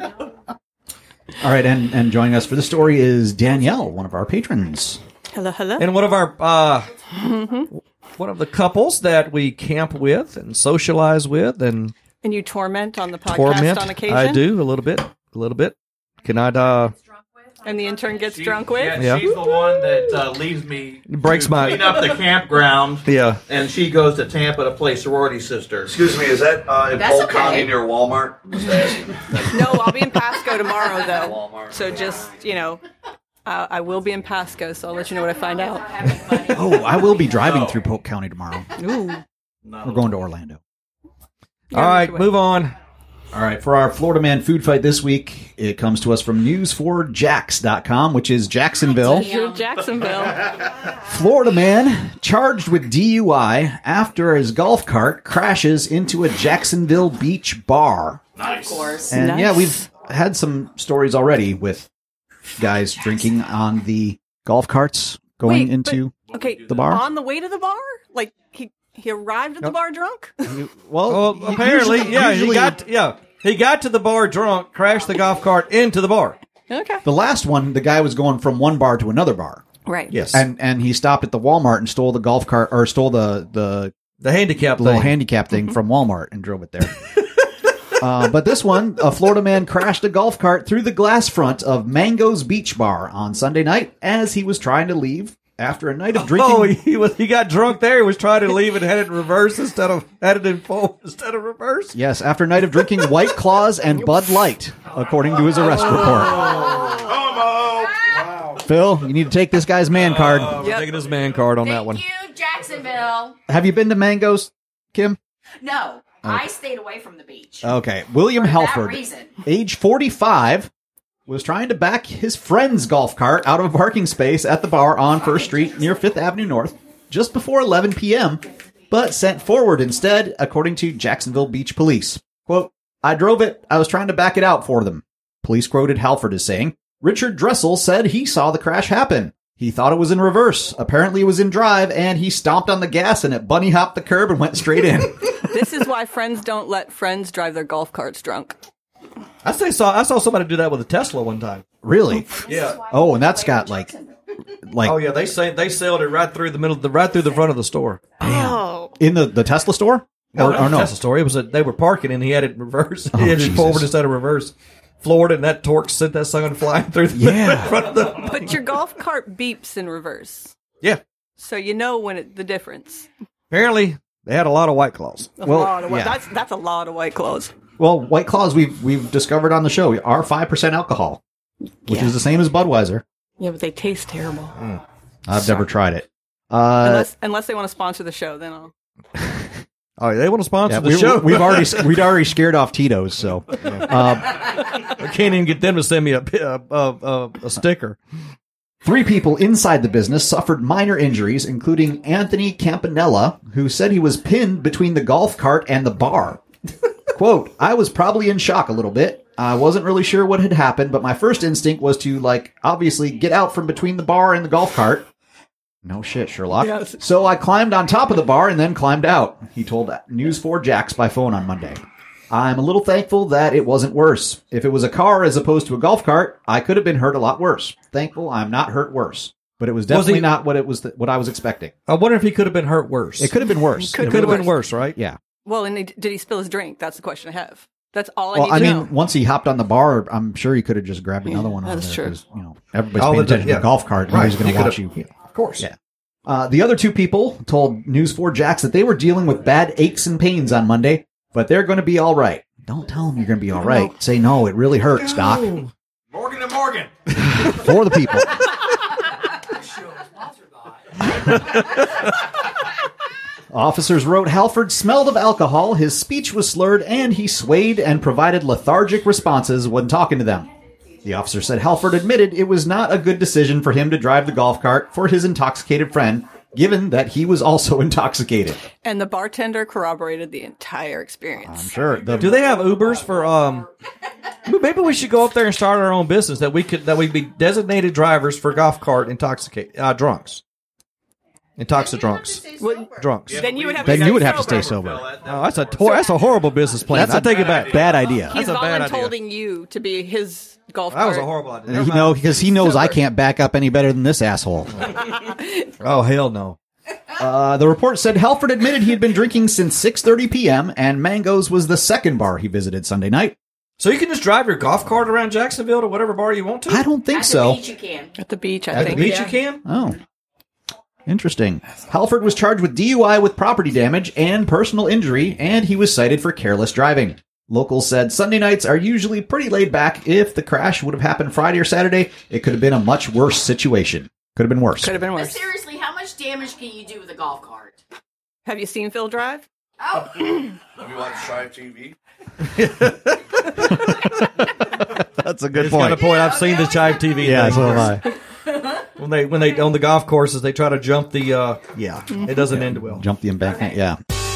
All right, and, and joining us for the story is Danielle, one of our patrons. Hello, hello. And one of our uh, one of the couples that we camp with and socialize with and And you torment on the podcast torment. on occasion? I do a little bit, a little bit. Can I? Uh, And the intern gets She- drunk with? Yeah, Yeah. she's the one that uh, leaves me Breaks to my- clean up the campground. yeah. And she goes to Tampa to play sorority sister. Excuse me, is that uh, in That's Polk okay. County near Walmart? Just asking. No, I'll be in Pasco tomorrow, though. Walmart. So just, you know, uh, I will be in Pasco, so I'll let you know what I find out. Oh, I will be driving No. through Polk County tomorrow. Ooh. We're going to Orlando. All right, move on. All right, for our Florida Man food fight this week, it comes to us from news four jax dot com, which is Jacksonville. You're Jacksonville. Florida man charged with D U I after his golf cart crashes into a Jacksonville beach bar. Nice. Of course. And Nice. yeah, we've had some stories already with guys drinking on the golf carts going Wait, into Okay, the bar. on the way to the bar? Like, he he arrived at the bar drunk? Well, Well, u- apparently, usually- yeah, usually he got yeah he got to the bar drunk, crashed the golf cart into the bar. Okay. the last one. The guy was going from one bar to another bar. Right. Yes, And and he stopped at the Walmart and stole the golf cart or stole the the the handicap little thing. handicap thing from Walmart and drove it there. uh, but this one, a Florida man crashed a golf cart through the glass front of Mango's Beach Bar on Sunday night as he was trying to leave after a night of drinking. Oh, he was he got drunk there. He was trying to leave and had it in reverse instead of had it in full instead of reverse. Yes, after a night of drinking White Claws and Bud Light, according to his arrest report. Phil, you need to take this guy's man card. Uh, we're Yep. taking his man card on that Thank one. you, Jacksonville. Have you been to Mango's, Kim? No, I stayed away from the beach. Okay. William For that Halford, reason. age forty-five, was trying to back his friend's golf cart out of a parking space at the bar on First Street near Fifth Avenue North just before eleven p.m., but sent forward instead, according to Jacksonville Beach Police. Quote, I drove it. I was trying to back it out for them. Police quoted Halford as saying, Richard Dressel said he saw the crash happen. He thought it was in reverse. Apparently it was in drive, and he stomped on the gas and it bunny hopped the curb and went straight in. This is why friends don't let friends drive their golf carts drunk. I say saw I saw somebody do that with a Tesla one time. Really? Yeah. Oh, and that's got like, like Oh yeah, they say they sailed it right through the middle, the right through the front of the store. Oh. in the, the Tesla store? No, Or, not or the no? Tesla store. It was a, they were parking and he had it in reverse. Oh, he had it Jesus. forward instead of reverse. Floored it, and that torque sent that sucker flying through the Yeah. front of the. But your golf cart beeps in reverse. Yeah. So you know when it, the difference. Apparently, they had a lot of White Claws. A Well, lot of white, yeah. that's, that's a lot of white clothes. Well, White Claws we've we've discovered on the show are five percent alcohol, which Yeah. is the same as Budweiser. Yeah, but they taste terrible. I've never tried it. Uh, unless unless they want to sponsor the show, then I'll. Oh, they want to sponsor yeah, the we, show. we've already we'd already scared off Tito's, so um, I can't even get them to send me a a, a, a sticker. three people inside the business suffered minor injuries, including Anthony Campanella, who said he was pinned between the golf cart and the bar. Quote, I was probably in shock a little bit. I wasn't really sure what had happened, but my first instinct was to, like, obviously get out from between the bar and the golf cart. No shit, Sherlock. Yes. So I climbed on top of the bar and then climbed out, he told News four Jax by phone on Monday. I'm a little thankful that it wasn't worse. If it was a car as opposed to a golf cart, I could have been hurt a lot worse. Thankful I'm not hurt worse. But it was definitely he- not what it was what I was expecting. I wonder if he could have been hurt worse. It could have been worse. Could It could have been worse, right? Yeah. Well, and he, did he spill his drink? That's the question I have. That's all I Well, need I to mean, know. once he hopped on the bar, I'm sure he could have just grabbed another one. that's on there true. 'cause, you know, everybody's All paying the- attention to yeah. the golf cart. Right. Nobody's going He to could watch have- you. Of course. Yeah. Uh, the other two people told News four Jax that they were dealing with bad aches and pains on Monday, but they're going to be all right. Don't tell them you're going to be all right. Say, no, it really hurts, Doc. Morgan and Morgan. For the people. Officers wrote Halford smelled of alcohol, his speech was slurred, and he swayed and provided lethargic responses when talking to them. The officer said Halford admitted it was not a good decision for him to drive the golf cart for his intoxicated friend, given that he was also intoxicated. And the bartender corroborated the entire experience. I'm sure. The, Do they have Ubers for? Um, maybe we should go up there and start our own business that we could that we'd be designated drivers for golf cart intoxicate uh, drunks, intoxicate drunks, drunks. Then you would have then to you would have to sober. stay sober. No, that's a tor- that's a horrible business plan. That's I a take it back. Bad idea. He's That's a bad idea. voluntolding you to be his golf That was cart. a horrible idea. You Never mind. know, because he knows I can't back up any better than this asshole. Oh hell no. Uh, the report said Halford admitted he had been drinking since six thirty p.m. and Mango's was the second bar he visited Sunday night. So you can just drive your golf cart around Jacksonville to whatever bar you want to? I don't think At so. the beach you can. At the beach, I At the think. beach yeah. you can? Oh. Interesting. Halford was charged with D U I with property damage and personal injury, and he was cited for careless driving. Locals said Sunday nights are usually pretty laid back. If the crash would have happened Friday or Saturday, it could have been a much worse situation. Could have been worse. Could have been But worse. seriously, how much damage can you do with a golf cart? Have you seen Phil drive? Oh, Have you watched Shy T V? That's a good It's got a point. I've seen the Chive T V. Yeah, thing. so have I. When they when they on the golf courses, they try to jump the. Uh, Yeah. it doesn't end well. Jump the embankment, yeah.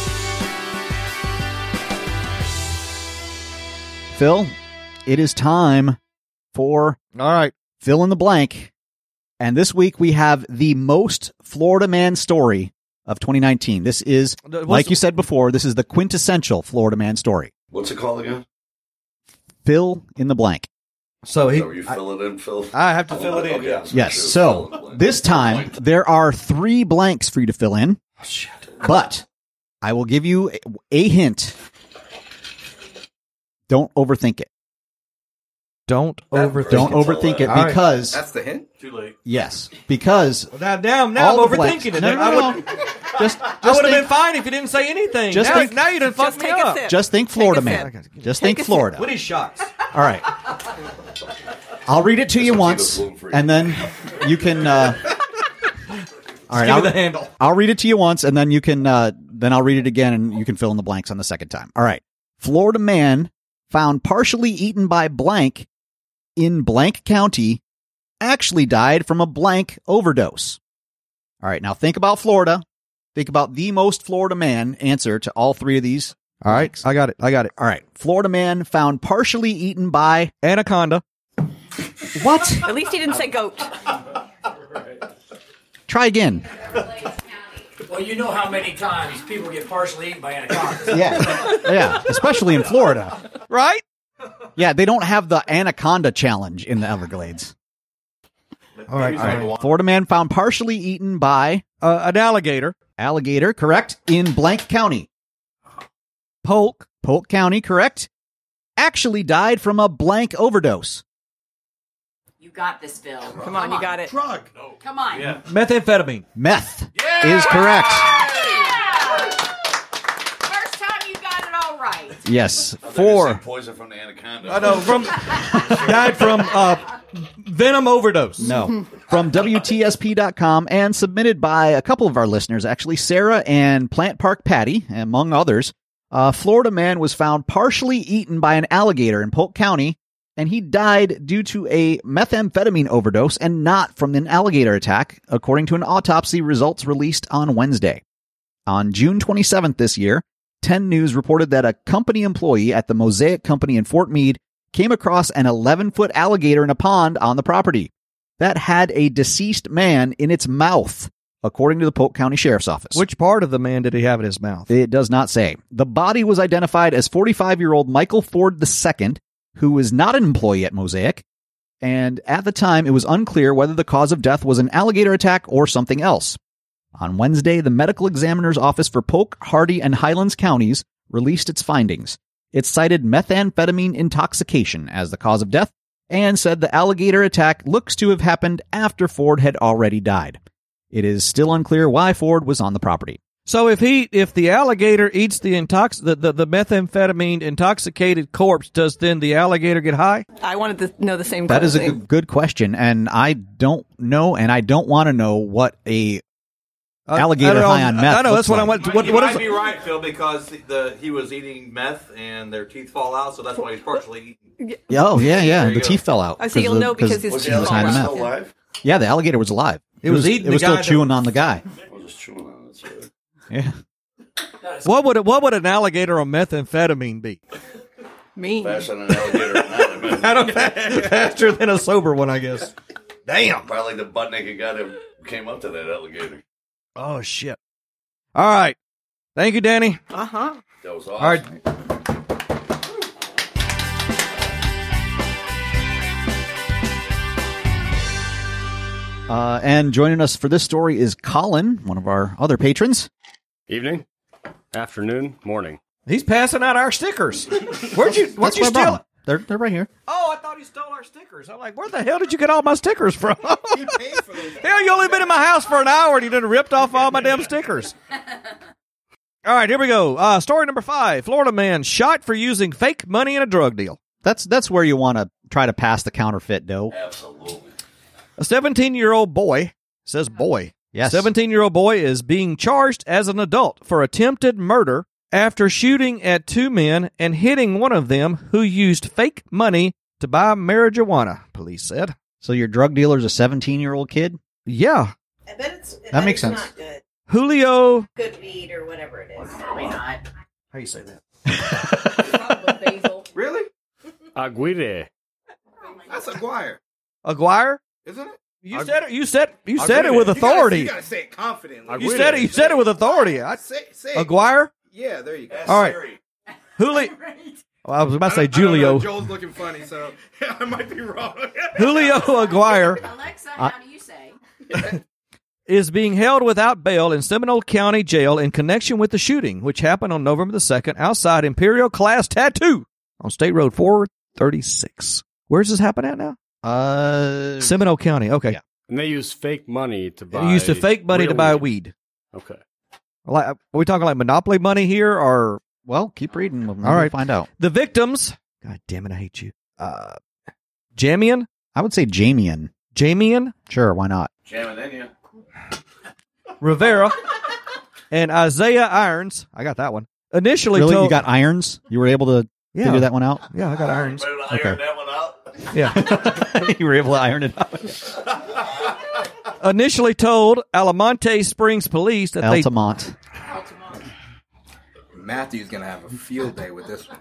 Phil, it is time for All right. fill in the blank. And this week we have the most Florida man story of twenty nineteen. This is, What's like the- you said before, this is the quintessential Florida man story. What's it called again? Fill in the blank. So he. So you fill it in, Phil? I have to fill it in. Okay, Yeah. Yes, Fill so in the blank. this time there are three blanks for you to fill in, Oh, shit. but I will give you a- a hint. Don't overthink it. Don't overthink. Don't it. overthink it All right. because, That's the hint. Too late. yes, because Now, now, now all I'm the blanks- overthinking it. No, no, I no, would, no. Just, I just would have been think, fine if you didn't say anything. Just now, think- now you done fucked Just me take a up. sip. just think Take Florida a man. sip. Just Take think a sip. Florida. What are these shots? All right. I'll read it to you Just once, gluten-free. and then you can. Uh, all right, Give me I'll, the handle. I'll read it to you once, and then you can. Uh, then I'll read it again, and you can fill in the blanks on the second time. All right. Florida man found partially eaten by blank in blank county actually died from a blank overdose. All right. Now think about Florida. Think about the most Florida man answer to all three of these. All right. I got it. I got it. All right. Florida man found partially eaten by Anaconda. what? At least he didn't say goat. Try again. Well, you know how many times people get partially eaten by anacondas. Yeah. Yeah. Especially in Florida. Right? Yeah. They don't have the anaconda challenge in the Everglades. All right. All right. Florida man found partially eaten by Uh, an alligator. alligator, correct, in blank county. Polk. Polk County, correct. Actually died from a blank overdose. you got this, Phil. Come on, you got it. Drug. Come on. Yeah. Methamphetamine. Meth is correct. First time you got it all right. Yes. I thought you were Four. saying poison from the anaconda. I know. From died from uh, venom overdose. No. From W T S P dot com and submitted by a couple of our listeners, actually, Sarah and Plant Park Patty, among others. A Florida man was found partially eaten by an alligator in Polk County, and he died due to a methamphetamine overdose and not from an alligator attack, according to an autopsy results released on Wednesday. On June twenty-seventh this year, ten News reported that a company employee at the Mosaic Company in Fort Meade came across an eleven-foot alligator in a pond on the property that had a deceased man in its mouth, according to the Polk County Sheriff's Office. Which part of the man did he have in his mouth? It does not say. The body was identified as forty-five-year-old Michael Ford the Second, who was not an employee at Mosaic, and at the time it was unclear whether the cause of death was an alligator attack or something else. On Wednesday, the medical examiner's office for Polk, Hardy, and Highlands counties released its findings. It cited methamphetamine intoxication as the cause of death and said the alligator attack looks to have happened after Ford had already died. It is still unclear why Ford was on the property. So if he, if the alligator eats the intox, the, the, the methamphetamine intoxicated corpse, does then the alligator get high? I wanted to know the same That is a thing. good, good question, and I don't know, and I don't want to know what a alligator I, I high on meth. I know that's looks what I like. want. What, you what might is be it? right, Phil, because the he was eating meth and their teeth fall out, so that's why he's partially eating. Oh yeah, yeah. There The you go. teeth fell out. I see. You'll know because his Was teeth the fall high on alligator meth. still alive? Yeah, the alligator was alive. It was eating It the was still guy that- chewing on the guy. I was just chewing on it. So. Yeah. What would it, what would an alligator on methamphetamine be? Me. Faster than an alligator. Not a minute. I don't faster than a sober one, I guess. Damn. Probably the butt naked guy that came up to that alligator. Oh shit. All right. Thank you, Danny. Uh huh. That was awesome. All right. Uh, and joining us for this story is Colin, one of our other patrons. Evening, afternoon, morning. He's passing out our stickers. Where'd you? Where'd That's you where I brought steal? them. They're they're right here. Oh, I thought he stole our stickers. I'm like, where the hell did you get all my stickers from? He paid for those. Hell, you only been in my house for an hour and you done ripped off all my damn stickers. All right, here we go. Uh, story number five. Florida man shot for using fake money in a drug deal. That's that's where you want to try to pass the counterfeit dough. Absolutely. A seventeen-year-old boy, says boy. Yes. seventeen-year-old boy is being charged as an adult for attempted murder after shooting at two men and hitting one of them who used fake money to buy marijuana, police said. So your drug dealer's a seventeen-year-old kid? Yeah. I bet it's I That bet makes it's sense. Not good. Julio. Good weed or whatever it is. Probably not. How you say that? Really? Aguirre. That's Aguirre, Aguirre? isn't it? You Ag- said it. You said you said it Aguirre. with You gotta- authority. You gotta say it confidently. You said it. You said it with authority. I, Say, say it. Aguirre. Yeah, there you go. All right. Julio. Well, I was about to say I don't- I don't know. Julio. Joel's looking funny, so I might be wrong. Julio Aguirre Alexa, how do you say? is being held without bail in Seminole County Jail in connection with the shooting, which happened on November the second outside Imperial Class Tattoo on State Road four thirty-six. Where's this happen at now? Uh, Seminole County. Okay. Yeah. And they use fake money to buy. They used to fake money real to buy weed. Okay. Like, are we talking like Monopoly money here, or well, keep reading. We'll all right, find out. the victims? God damn it, I hate you. Uh, Jamian, I would say Jamian. Jamian Sure, why not? Jamming in you. Rivera and Isaiah Irons. I got that one. Initially, Really, told, you got irons? You were able to Yeah. figure that one out? Yeah, I got irons. Better not Okay. iron that one out. Yeah. You were able to iron it out. Initially told Alamonte Springs police that they Altamont. Matthew's gonna have a field day with this one.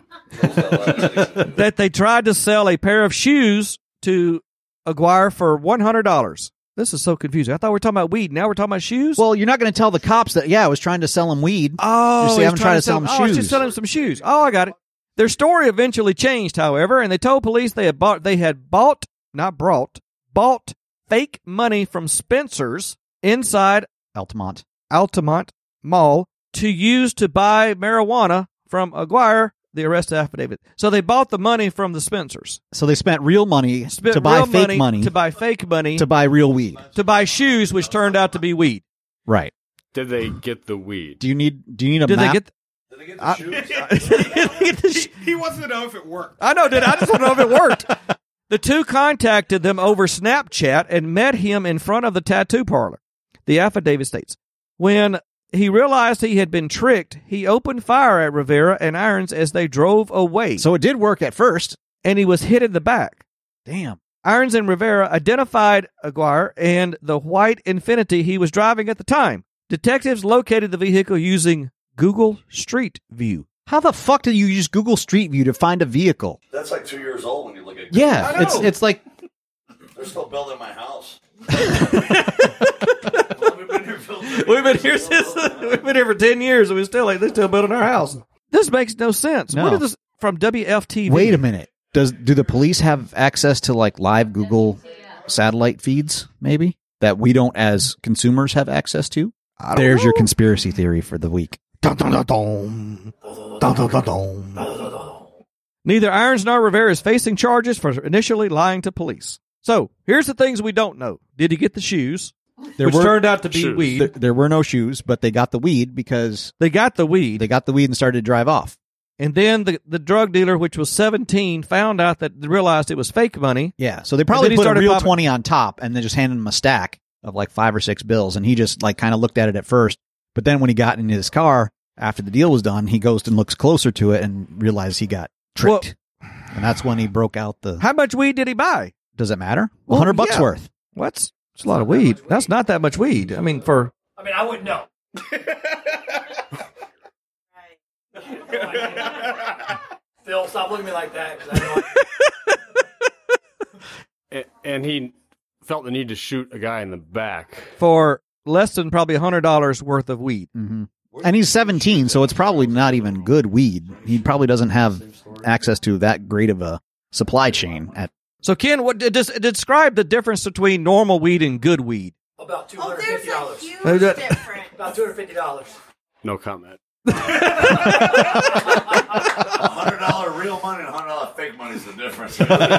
that they tried to sell a pair of shoes to Aguirre for one hundred dollars. This is so confusing. I thought we were talking about weed. Now we're talking about shoes? Well, you're not going to tell the cops that, yeah, I was trying to sell them weed. Oh, You're he's saying I'm trying to sell them them oh, I was shoes. just selling them some shoes. Oh, I got it. Their story eventually changed, however, and they told police they had bought, they had bought, not brought, bought fake money from Spencer's inside Altamont. Altamont Mall to use to buy marijuana from Aguirre, the arrest affidavit. So they bought the money from the Spencers. So they spent real money Spent to buy real fake money, to buy fake money to buy real weed. to buy shoes, which turned out to be weed. Right. Did they get the weed? Do you need Do you need a Did map? they get? Did they get the I- shoes? Did they get the sh- He wants to know if it worked. I know, did I just want to know if it worked. The two contacted them over Snapchat and met him in front of the tattoo parlor. The affidavit states, when he realized he had been tricked, he opened fire at Rivera and Irons as they drove away. So it did work at first. And he was hit in the back. Damn. Irons and Rivera identified Aguirre and the white Infiniti he was driving at the time. Detectives located the vehicle using Google Street View. How the fuck do you use Google Street View to find a vehicle? That's like two years old when you look at. Yeah, I it's know. it's like They're still building my house. We've been here since we've been here for ten years, and we still like they're still building our house. This makes no sense. No. What is this from W F T V? Wait a minute. Does do the police have access to like live Google satellite feeds? Maybe that we don't as consumers have access to. I don't There's know. your conspiracy theory for the week. Dun, dun, dun, dun. Dun, dun, dun, dun. Neither Irons nor Rivera is facing charges for initially lying to police. So here's the things we don't know: did he get the shoes? There which were- turned out to be shoes. weed. There, there were no shoes, but they got the weed because They got the weed. they got the weed and started to drive off. And then the, the drug dealer, which was seventeen, found out that realized it was fake money. Yeah, so they And probably then he put a started real popping- twenty on top and then just handed them a stack. of like five or six bills, and he just like kind of looked at it at first. But then when he got in his car after the deal was done, he goes and looks closer to it and realized he got tricked. Well, and that's when he broke out the. How much weed did he buy? Does it matter? Well, A hundred bucks yeah. worth. What's it's a lot of weed. That's not that much weed. I mean, for I mean, I wouldn't know. Phil, stop looking at me like that. 'Cause I know A- And he felt the need to shoot a guy in the back. for less than probably a hundred dollars worth of weed. Mm-hmm. And he's seventeen, so it's probably not even good weed. He probably doesn't have access to that great of a supply chain. At So, Ken, what does describe the difference between normal weed and good weed? about two hundred fifty dollars. Oh, that- About two hundred fifty dollars. No comment. one hundred dollars real money and one hundred dollars fake money is the difference.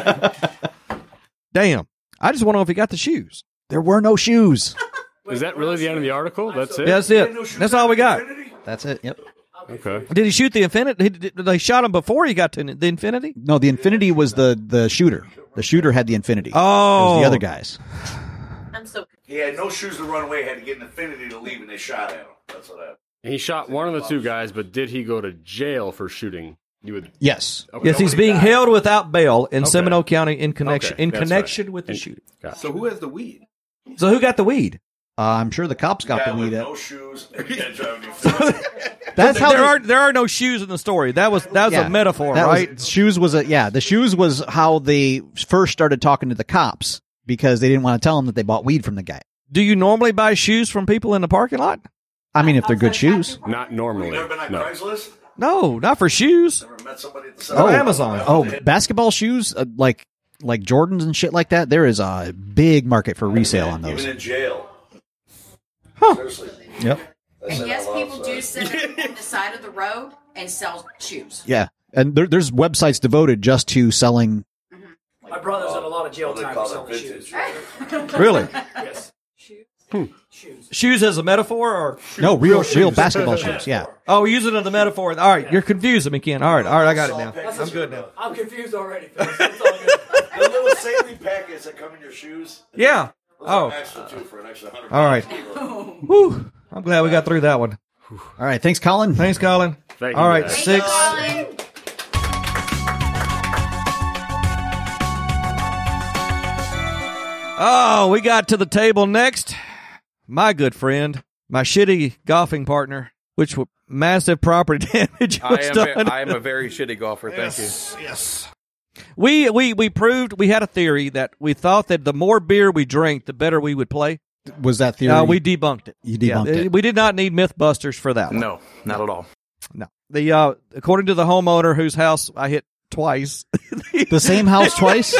Damn. I just want to know if he got the shoes. There were no shoes. Is that really the end of the article? That's it? That's it. That's all we got. That's it. Yep. Okay. Did he shoot the Infinity? Did they shot him before he got to the Infinity? No, the Infinity was the the shooter. The shooter had the Infinity. Oh, it was the other guys. I'm so He had no shoes to run away, had to get an Infinity to leave, and they shot at him. That's what happened. He shot one of the two guys, but did he go to jail for shooting? You would. Yes. Okay. Yes, he's being held without bail in Okay. Seminole County in connection Okay, in that's connection right. with the In- shooting. Gotcha. So who has the weed? So who got the weed? Uh, I'm sure the cops got Guy the with weed. no At. shoes and can't drive an Infinity. That's how there they- are there are no shoes in the story. That was that was yeah, a metaphor, that right? Was, shoes was a yeah. The shoes was how they first started talking to the cops because they didn't want to tell them that they bought weed from the guy. Do you normally buy shoes from people in the parking lot? I mean, if they're good shoes. Not normally. You never been on No. Craigslist? No, not for shoes. Never met somebody at the Oh, center? Amazon. Oh, basketball shoes uh, like like Jordans and shit like that. There is a big market for resale on those. Even in jail. Huh. Seriously. Yep. That's And it yes, out people do outside. sit on the side of the road and sell shoes. Yeah, and there, there's websites devoted just to selling. My brother's in a lot of jail Well, they time call for it selling vintage. shoes. Really? Yes. Shoes. Shoes. Shoes as a metaphor, or No, real real basketball shoes. Yeah. oh, use it as a metaphor. All right, you're confusing me, Ken. All right, all right, I got it now. That's I'm a- good now. I'm confused already, Phil. It's all good. The little safety packets that come in your shoes. Yeah. Those Oh. are an extra two for an extra hundred. All right. Whew. I'm glad we got through that one. All right. Thanks, Colin. Thanks, Colin. Thank All you, right, guys. six. Colin. Oh, we got to the table next. My good friend, my shitty golfing partner, which was massive property damage I was am, done. a, I am a very shitty golfer. Thank Yes, you. Yes. We we we proved we had a theory that we thought that the more beer we drank, the better we would play. Was that theory? Uh, we debunked it. You debunked Yeah, it. We did not need MythBusters for that one. No, not at all. No. The uh, according to the homeowner whose house I hit twice. The same house twice?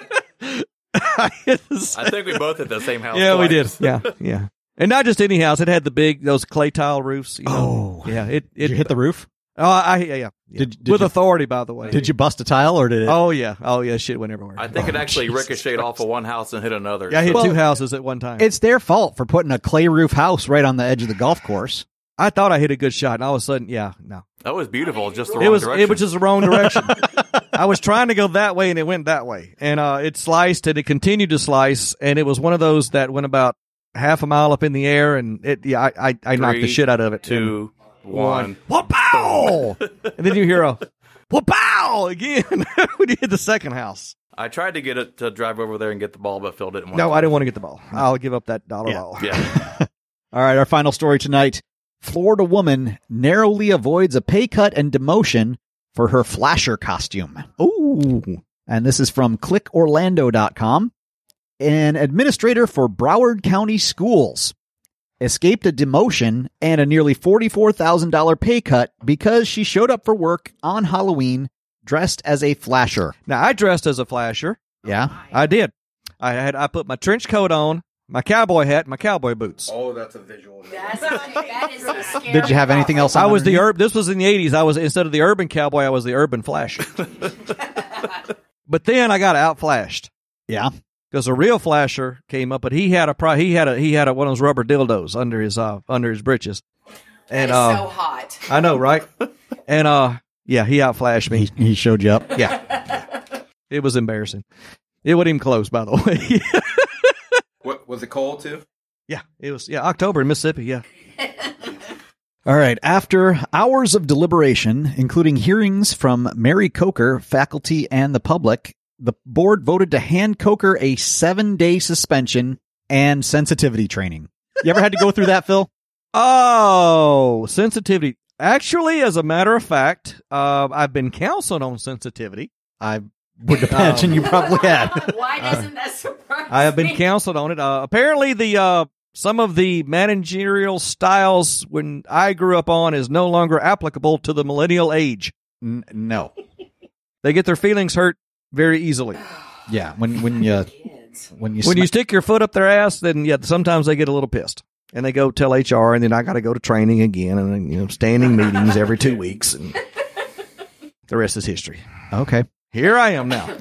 I hit the same- I think we both hit the same house. Yeah, we did. twice. Yeah, yeah. And not just any house. It had the big those clay tile roofs. You know? Oh. Yeah. It, it Did you hit the roof? Oh, I yeah, yeah. yeah. Did- did With you- authority, by the way. Did you bust a tile or did it? Oh yeah. Oh yeah. Shit went everywhere. I think it Oh, actually Jesus ricocheted off of one house and hit another. Yeah, I hit Well, two houses at one time. It's their fault for putting a clay roof house right on the edge of the golf course. I thought I hit a good shot, and all of a sudden, yeah, no. That was beautiful. Just the wrong It was direction. it was just the wrong direction. I was trying to go that way, and it went that way, and uh, it sliced, and it continued to slice, and it was one of those that went about half a mile up in the air, and it yeah, I I, I knocked the Three, shit out of it. Two, one. Wha-pow! And then you hear a wha-pow again when you hit the second house. I tried to get it to drive over there and get the ball, but Phil didn't want No, to. I didn't want to get the ball. I'll give up that dollar Yeah. ball. Yeah. All right, our final story tonight. Florida woman narrowly avoids a pay cut and demotion for her flasher costume. Ooh. And this is from click orlando dot com. An administrator for Broward County Schools escaped a demotion and a nearly forty-four thousand dollars pay cut because she showed up for work on Halloween dressed as a flasher. Now, I dressed as a flasher. Yeah. I did. I had I put my trench coat on, my cowboy hat, my cowboy boots. Oh, that's a visual. That's, that is a scary Did you have anything else on I was the underneath? urb. This was in the eighties. I was instead of the urban cowboy, I was the urban flasher. But then I got outflashed Yeah. because a real flasher came up, but he had a pro- he had a he had a, one of those rubber dildos under his uh under his britches, and That is uh, so hot. I know, right? And uh, yeah, he outflashed me. He, he showed you up. Yeah, it was embarrassing. It wasn't even close, by the way. What was it cold too? Yeah, it was. Yeah, October in Mississippi. Yeah. All right. After hours of deliberation, including hearings from Mary Coker, faculty, and the public, the board voted to hand Coker a seven-day suspension and sensitivity training. You ever had to go through that, Phil? Oh, sensitivity. Actually, as a matter of fact, uh, I've been counseled on sensitivity. I would imagine you probably had. Why doesn't that surprise I have been me? counseled on it. Uh, apparently, the uh, some of the managerial styles when I grew up on is no longer applicable to the millennial age. N- no. They get their feelings hurt very easily. Yeah, when when you when you when you sma- stick your foot up their ass, then yeah, sometimes they get a little pissed. And they go tell H R, and then I got to go to training again, and then, you know, standing meetings every two weeks, and the rest is history. Okay. Here I am now.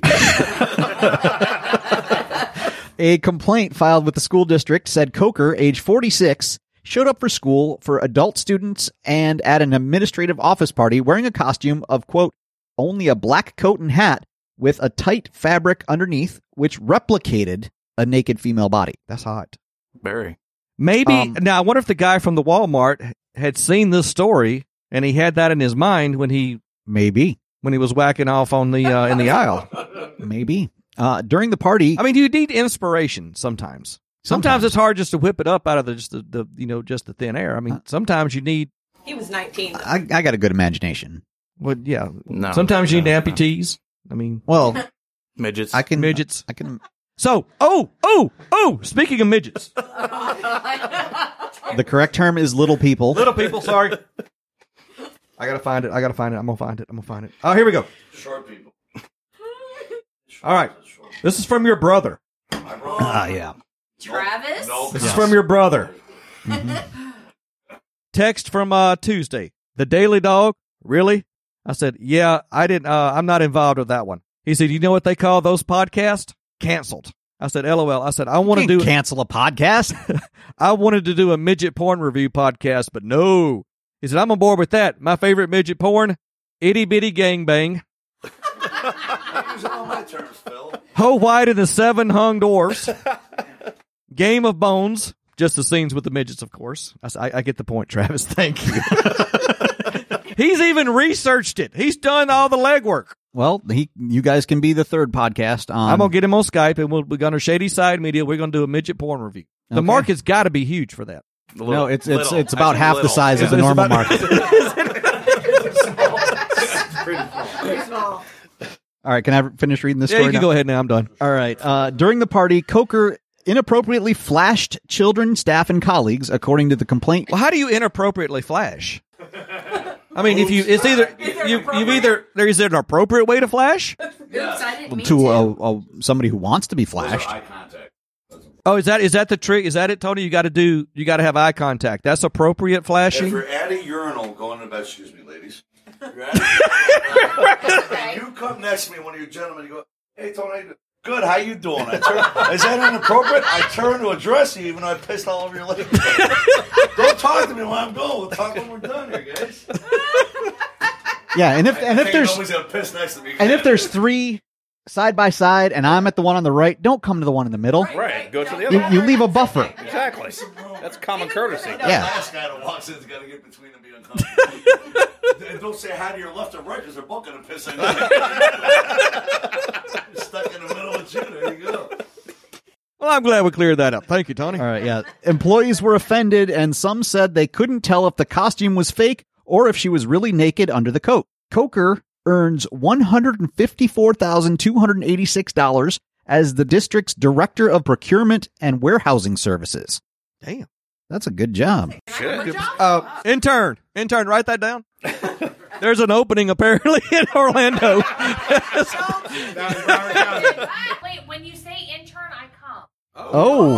A complaint filed with the school district said Coker, age forty-six, showed up for school for adult students and at an administrative office party wearing a costume of, quote, only a black coat and hat with a tight fabric underneath, which replicated a naked female body. That's hot. Very. Maybe Um, now. I wonder if the guy from the Walmart had seen this story and he had that in his mind when he maybe when he was whacking off on the uh, in the aisle. Maybe uh, during the party. I mean, you need inspiration sometimes. sometimes. Sometimes it's hard just to whip it up out of the just the, the you know just the thin air. I mean, sometimes you need. He was nineteen. I, I got a good imagination. Well, yeah. No, sometimes you no, need no. amputees. I mean, well, midgets. I can midgets. I can. So, oh, oh, oh! Speaking of midgets, The correct term is little people. little people. Sorry, I gotta find it. I gotta find it. I'm gonna find it. I'm gonna find it. Oh, here we go. Short people. All right, this is from your brother. Ah, yeah. Travis? This is from your brother. Text from uh, Tuesday. The Daily Dog. Really? I said, yeah. I didn't. Uh, I'm not involved with that one. He said, you know what they call those podcasts? Canceled. I said, L O L. I said, I want to Can't do cancel a podcast. I wanted to do a midget porn review podcast, but no. He said, I'm on board with that. My favorite midget porn, Itty Bitty Gangbang. Using all my terms, Phil. Ho White and the Seven Hung Dwarfs. Game of Bones. Just the scenes with the midgets, of course. I, I, I get the point, Travis. Thank you. He's even researched it. He's done all the legwork. Well, he, you guys can be the third podcast on. I'm going to get him on Skype, and we'll, we're going to Shady Side Media. We're going to do a midget porn review. The Okay. market's got to be huge for that. Little, no, it's it's little. it's about Actually, half little. the size of the It's normal about- market. All right, can I finish reading this Yeah, story you can now? go ahead now. I'm done. All right. Uh, during the party, Coker inappropriately flashed children, staff, and colleagues, according to the complaint. Well, how do you inappropriately flash? I mean, if you, it's either you, you've either there is an appropriate way to flash. Oops, I didn't mean To to. a, a, somebody who wants to be Those are flashed. eye contact. Oh, is that is that the trick? Is that it, Tony? You got to do, you got to have eye contact. That's appropriate If flashing. you're at a urinal going to bed, excuse me, ladies. You're at a and you come next to me, one of your gentlemen, you go, hey, Tony, how you doing? Good, how you doing? I turn, is that inappropriate? I turn to address you, even though I pissed all over your leg. Don't talk to me while I'm going. We'll talk when we're done here, guys. Yeah, and if and if Hey, there's nobody's gonna piss next to me. and if there's three side by side, and I'm at the one on the right, don't come to the one in the middle. Right, go to the other You, one. you leave a buffer. Exactly. That's common courtesy. That Yeah. last guy that walks in's got to get between and be uncomfortable. And don't say hi to your left or right because they're both going to piss on you. You're stuck in the middle of you. There you go. Well, I'm glad we cleared that up. Thank you, Tony. All right, yeah. Employees were offended, and some said they couldn't tell if the costume was fake or if she was really naked under the coat. Coker earns one hundred fifty-four thousand two hundred eighty-six dollars as the district's Director of Procurement and Warehousing Services. Damn. That's a good job. Shit. Uh, intern, intern, write that down. There's an opening apparently in Orlando. Wait, when you say intern, I come. Oh.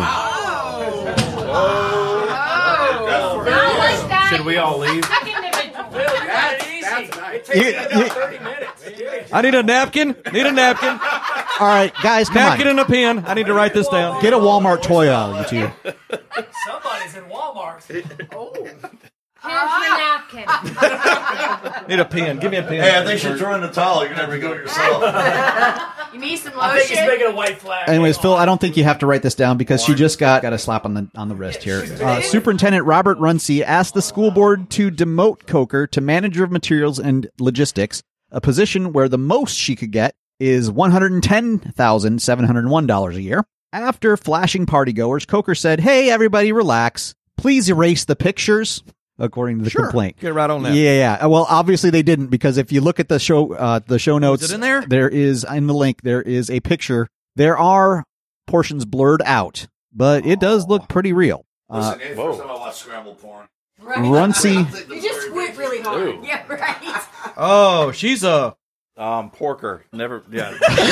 Not like that. Should we all leave? Second individual. That's easy. It You- takes me you- about thirty minutes. I need a napkin. Need a napkin. All right, guys, come Napkin on. and a pen. I need to write this down. Get a Walmart toy out, you two. Somebody's in Walmart. Oh. Here's your napkin. Need a pen. Give me a pen. Hey, I think you should throw in the towel. You can never go yourself. You need some I think he's lotion? making a white flag. Anyways, Phil, I don't think you have to write this down because she just got got a slap on the on the wrist here. Uh, Superintendent Robert Runcie asked the school board to demote Coker to manager of materials and logistics, a position where the most she could get is one hundred ten thousand seven hundred one dollars a year. After flashing partygoers, Coker said, "Hey, everybody, relax. Please erase the pictures." According to the Sure. complaint, Get right on that. Yeah, yeah. Well, obviously they didn't because if you look at the show, uh, the show notes, Is it in there? There is in the link. There is a picture. There are portions blurred out, but it does look pretty real. Uh, Listen, first time I watched scrambled porn. Right. Runcie, You just squint really hard. Ooh. Yeah, right. Oh, she's a. Um, porker. Never. Yeah.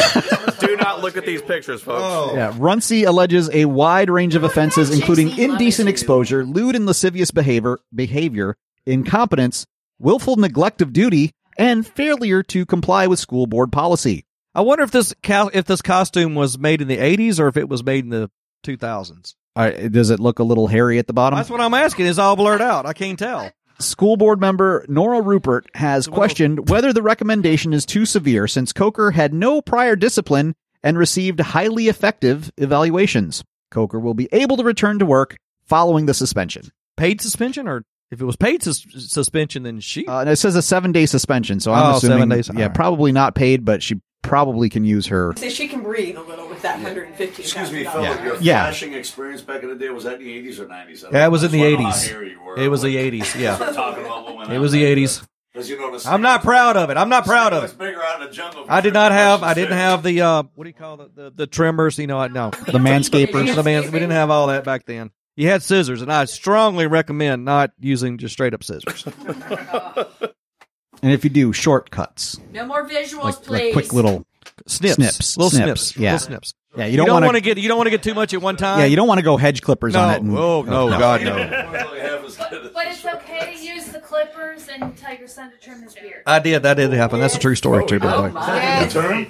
Do not look at these pictures, folks. Oh. yeah, Runcie alleges a wide range of offenses, including indecent exposure, lewd and lascivious behavior, behavior, incompetence, willful neglect of duty, and failure to comply with school board policy. I wonder if this co- if this costume was made in the eighties or if it was made in the two thousands. All right, does it look a little hairy at the bottom? That's what I'm asking. It's all blurred out. I can't tell. School board member Nora Rupert has questioned whether the recommendation is too severe since Coker had no prior discipline and received highly effective evaluations. Coker will be able to return to work following the suspension. Paid suspension, or if it was paid sus- suspension, then she. Uh, and it says a seven-day suspension, so I'm Oh, assuming, seven days. yeah, All right. probably not paid, but she probably can use her. So she can breathe a little with that one hundred fifteen thousand Excuse me, dollars. Philip. Your Yeah. flashing experience back in the day, was that in the eighties or nineties? Yeah, it was in the I don't know eighties. how hairy you were. It was the Like, eighties. Yeah, start talking about what went it on was the back eighties. then. 'Cause you know the I'm not proud of it. I'm not proud of It's it. bigger out in the jungle. I did not have. I didn't have the uh, what do you call the the, the trimmers? You know, I no The manscapers. the man. We didn't have all that back then. You had scissors, and I strongly recommend not using just straight up scissors. And if you do, shortcuts. No more visuals, Like, please. like quick little Snips, snips. little snips. snips, Yeah. little snips. Yeah, you You don't, don't want want to get. You don't want to get too much at one time. Yeah, you don't want to go hedge clippers No. on it. And, Oh, no, God, no. But, but it's okay to use the clippers and tell your son to trim his beard. I did. That did happen. That's a true story too, by the way. Yeah. Term?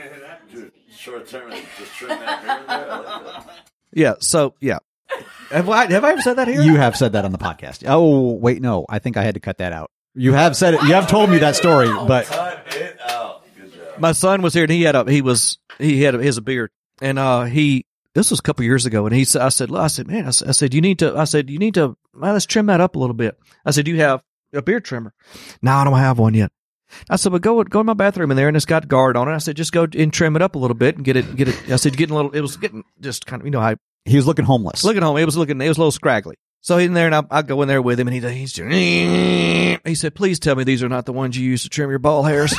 Short term, just trim that hair there. I like that. Yeah. So yeah. Have I have I ever said that here? You have said that on the podcast. Oh, wait, no. I think I had to cut that out. You have said it. You have told me that story, but Cut it out. Good job. My son was here, and he had a he was he had a, he has a beard, and uh he this was a couple years ago, and he said I said I said man I said, I said you need to I said you need to well, let's trim that up a little bit. I said, do you have a beard trimmer? No, I don't have one yet. I said, well, go go in my bathroom in there, and it's got guard on it. I said, just go and trim it up a little bit and get it get it. I said, getting a little. It was getting just kind of you know how he was looking homeless. looking home. It was looking. It was a little scraggly. So in there, and I, I go in there with him, and he he's just, he said, please tell me these are not the ones you use to trim your ball hairs.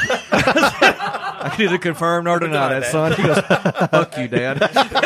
I can either confirm nor deny that, son. He goes, fuck you, Dad.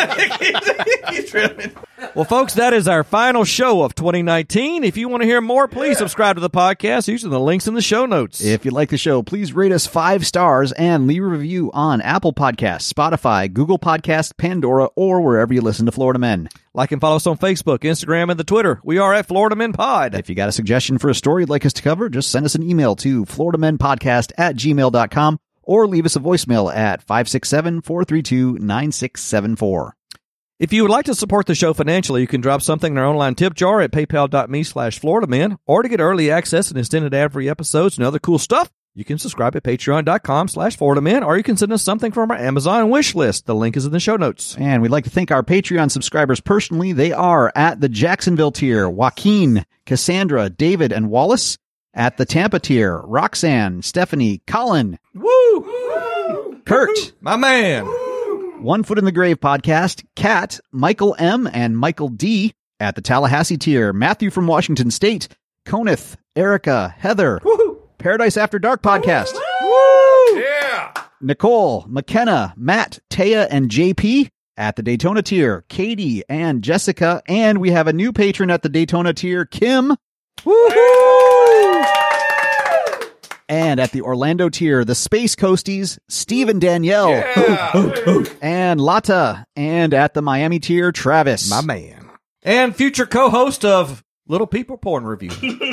He's trimming. Well, folks, that is our final show of twenty nineteen. If you want to hear more, please subscribe to the podcast using the links in the show notes. If you like the show, please rate us five stars and leave a review on Apple Podcasts, Spotify, Google Podcasts, Pandora, or wherever you listen to Florida Men. Like and follow us on Facebook, Instagram, and the Twitter. We are at Florida Men Pod. If you got a suggestion for a story you'd like us to cover, just send us an email to florida men podcast at gmail dot com or leave us a voicemail at five six seven, four three two, nine six seven four. If you would like to support the show financially, you can drop something in our online tip jar at paypal.me slash Florida Men, or to get early access and extended ad-free episodes and other cool stuff, you can subscribe at patreon.com slash Florida Men, or you can send us something from our Amazon wish list. The link is in the show notes. And we'd like to thank our Patreon subscribers personally. They are at the Jacksonville tier, Joaquin, Cassandra, David, and Wallace. At the Tampa tier, Roxanne, Stephanie, Colin, Woo! Kurt, My man. One Foot in the Grave podcast, Kat, Michael M, and Michael D. At the Tallahassee tier, Matthew from Washington State, Conith, Erica, Heather, Paradise After Dark podcast, Yeah. Nicole, McKenna, Matt, Taya, and J P. At the Daytona tier, Katie and Jessica. And we have a new patron at the Daytona tier, Kim. Woohoo! And at the Orlando tier, the Space Coasties, Steve and Danielle. Yeah. And Lata. And at the Miami tier, Travis. My man. And future co-host of Little People Porn Review.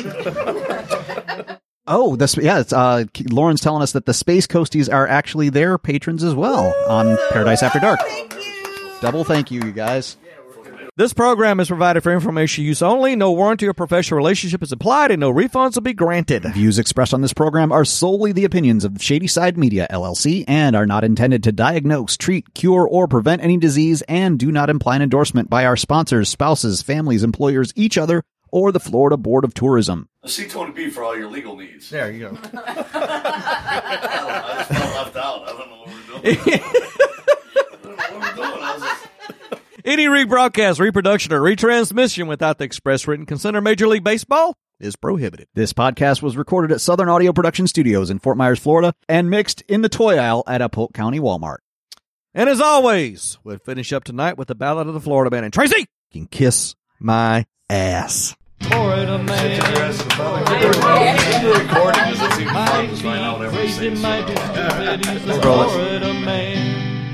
Oh, this yeah. It's, uh, Lauren's telling us that the Space Coasties are actually their patrons as well on Paradise After Dark. Double thank you, you guys. This program is provided for information use only. No warranty or professional relationship is applied, and no refunds will be granted. Views expressed on this program are solely the opinions of Shady Side Media, L L C, and are not intended to diagnose, treat, cure, or prevent any disease, and do not imply an endorsement by our sponsors, spouses, families, employers, each other, or the Florida Board of Tourism. See Tony B for all your legal needs. There you go. I just felt left out. I don't know what we're doing. I don't know what we're doing. I was just... Any rebroadcast, reproduction, or retransmission without the express written consent of Major League Baseball is prohibited. This podcast was recorded at Southern Audio Production Studios in Fort Myers, Florida, and mixed in the toy aisle at a Polk County Walmart. And as always, we'll finish up tonight with the Ballad of the Florida Man. And Tracy, you can kiss my ass. Florida man. recording is it seems fun to find out everything. Florida man.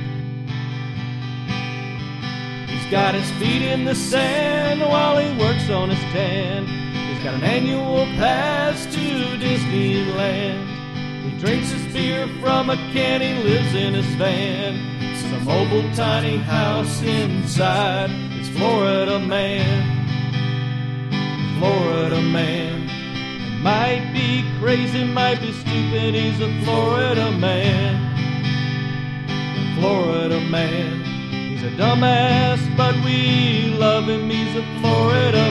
He's got his feet in the sand while he works on his tan. He's got an annual pass to Disneyland. He drinks his beer from a can, he lives in his van. Some oval tiny house inside. It's Florida man. Florida man. It might be crazy, might be stupid, he's a Florida man. Florida man. He's a dumbass, but we love him, he's a Florida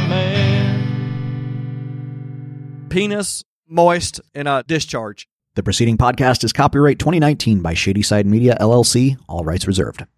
man. Penis, moist, and a discharge. The preceding podcast is copyright twenty nineteen by Shady Side Media, L L C, all rights reserved.